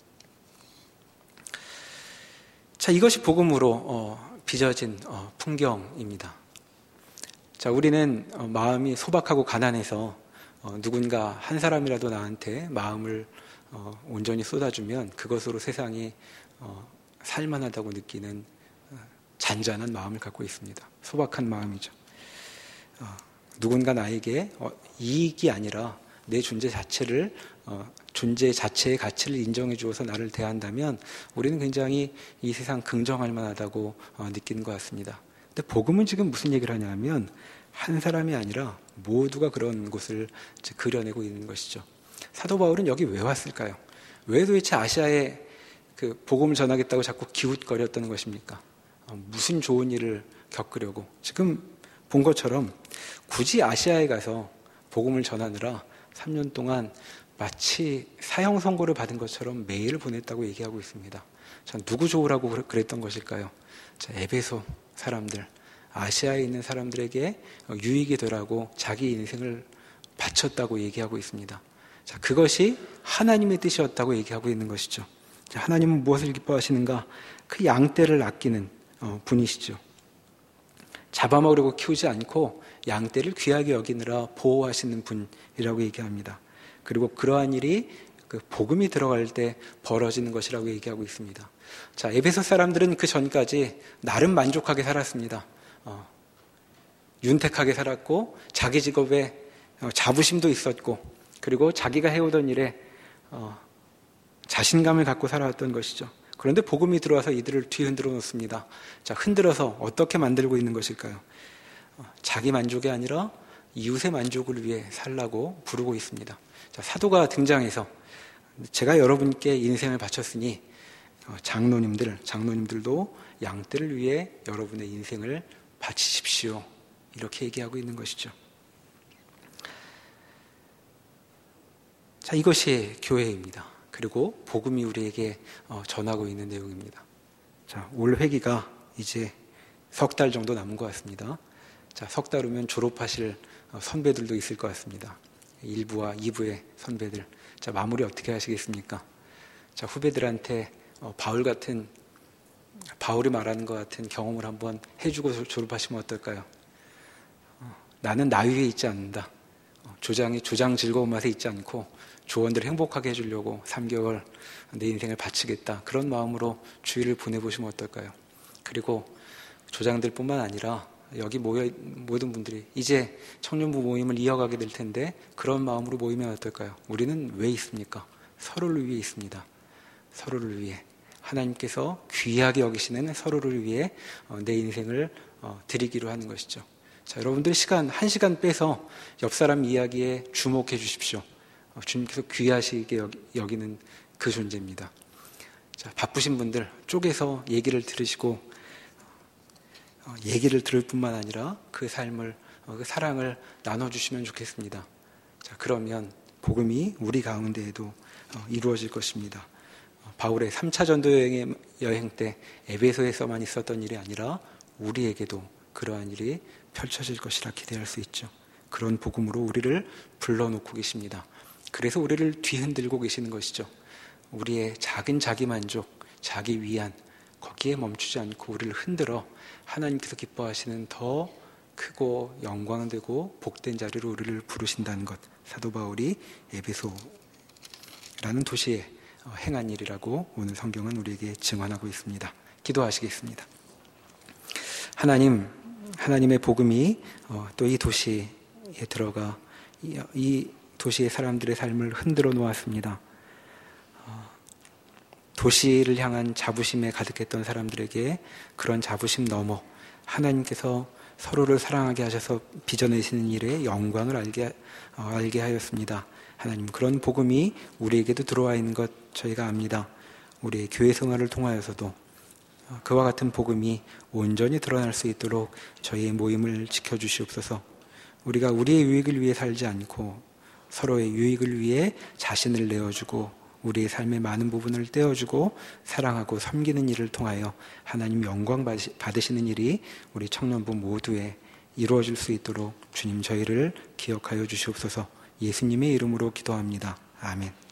자, 이것이 복음으로 어, 빚어진 어, 풍경입니다. 자, 우리는 어, 마음이 소박하고 가난해서 어, 누군가 한 사람이라도 나한테 마음을 어, 온전히 쏟아주면 그것으로 세상이 어, 살만하다고 느끼는 어, 잔잔한 마음을 갖고 있습니다. 소박한 마음이죠. 어, 누군가 나에게 어, 이익이 아니라 내 존재 자체를 어, 존재 자체의 가치를 인정해 주어서 나를 대한다면 우리는 굉장히 이 세상 긍정할 만하다고 어, 느끼는 것 같습니다. 근데 복음은 지금 무슨 얘기를 하냐면 한 사람이 아니라 모두가 그런 곳을 그려내고 있는 것이죠. 사도 바울은 여기 왜 왔을까요? 왜 도대체 아시아에 그 복음을 전하겠다고 자꾸 기웃거렸던 것입니까? 어, 무슨 좋은 일을 겪으려고? 지금 본 것처럼 굳이 아시아에 가서 복음을 전하느라 삼 년 동안 마치 사형 선고를 받은 것처럼 매일 보냈다고 얘기하고 있습니다. 전 누구 좋으라고 그랬던 것일까요? 자, 에베소 사람들, 아시아에 있는 사람들에게 유익이 되라고 자기 인생을 바쳤다고 얘기하고 있습니다. 자, 그것이 하나님의 뜻이었다고 얘기하고 있는 것이죠. 자, 하나님은 무엇을 기뻐하시는가? 그 양떼를 아끼는 어, 분이시죠. 잡아먹으려고 키우지 않고 양떼를 귀하게 여기느라 보호하시는 분이라고 얘기합니다. 그리고 그러한 일이 그 복음이 들어갈 때 벌어지는 것이라고 얘기하고 있습니다. 자, 에베소 사람들은 그 전까지 나름 만족하게 살았습니다. 어, 윤택하게 살았고 자기 직업에 어, 자부심도 있었고 그리고 자기가 해오던 일에 어, 자신감을 갖고 살아왔던 것이죠. 그런데 복음이 들어와서 이들을 뒤흔들어 놓습니다. 자, 흔들어서 어떻게 만들고 있는 것일까요? 어, 자기 만족이 아니라 이웃의 만족을 위해 살라고 부르고 있습니다. 자, 사도가 등장해서 제가 여러분께 인생을 바쳤으니 어, 장로님들, 장로님들도 양떼를 위해 여러분의 인생을 바치십시오. 이렇게 얘기하고 있는 것이죠. 자, 이것이 교회입니다. 그리고 복음이 우리에게 어, 전하고 있는 내용입니다. 자, 올 회기가 이제 석 달 정도 남은 것 같습니다. 자, 석 달 후면 졸업하실 어, 선배들도 있을 것 같습니다. 일 부와 이 부의 선배들. 자, 마무리 어떻게 하시겠습니까? 자, 후배들한테 어, 바울 같은, 바울이 말하는 것 같은 경험을 한번 해주고 졸업하시면 어떨까요? 어, 나는 나 위에 있지 않는다. 어, 조장이 조장 즐거운 맛에 있지 않고 조원들을 행복하게 해주려고 삼 개월 내 인생을 바치겠다. 그런 마음으로 주일을 보내보시면 어떨까요? 그리고 조장들 뿐만 아니라 여기 모여, 모든 분들이 이제 청년부 모임을 이어가게 될 텐데 그런 마음으로 모이면 어떨까요? 우리는 왜 있습니까? 서로를 위해 있습니다. 서로를 위해. 하나님께서 귀하게 여기시는 서로를 위해 내 인생을 드리기로 하는 것이죠. 자, 여러분들 시간, 한 시간 빼서 옆 사람 이야기에 주목해 주십시오. 주님께서 귀하시게 여기는 그 존재입니다. 자, 바쁘신 분들 쪼개서 얘기를 들으시고 얘기를 들을 뿐만 아니라 그 삶을, 그 사랑을 나눠주시면 좋겠습니다. 자, 그러면 복음이 우리 가운데에도 이루어질 것입니다. 바울의 삼 차 전도 여행, 여행 때 에베소에서만 있었던 일이 아니라 우리에게도 그러한 일이 펼쳐질 것이라 기대할 수 있죠. 그런 복음으로 우리를 불러놓고 계십니다. 그래서 우리를 뒤흔들고 계시는 것이죠. 우리의 작은 자기만족, 자기 위안, 거기에 멈추지 않고 우리를 흔들어 하나님께서 기뻐하시는 더 크고 영광되고 복된 자리로 우리를 부르신다는 것, 사도 바울이 에베소라는 도시에 행한 일이라고 오늘 성경은 우리에게 증언하고 있습니다. 기도하시겠습니다. 하나님, 하나님의 복음이 또 이 도시에 들어가 이 도시의 사람들의 삶을 흔들어 놓았습니다. 도시를 향한 자부심에 가득했던 사람들에게 그런 자부심 넘어 하나님께서 서로를 사랑하게 하셔서 빚어내시는 일에 영광을 알게, 어, 알게 하였습니다. 하나님, 그런 복음이 우리에게도 들어와 있는 것 저희가 압니다. 우리의 교회 생활을 통하여서도 그와 같은 복음이 온전히 드러날 수 있도록 저희의 모임을 지켜주시옵소서. 우리가 우리의 유익을 위해 살지 않고 서로의 유익을 위해 자신을 내어주고 우리의 삶의 많은 부분을 떼어주고 사랑하고 섬기는 일을 통하여 하나님 영광 받으시는 일이 우리 청년부 모두에 이루어질 수 있도록 주님 저희를 기억하여 주시옵소서. 예수님의 이름으로 기도합니다. 아멘.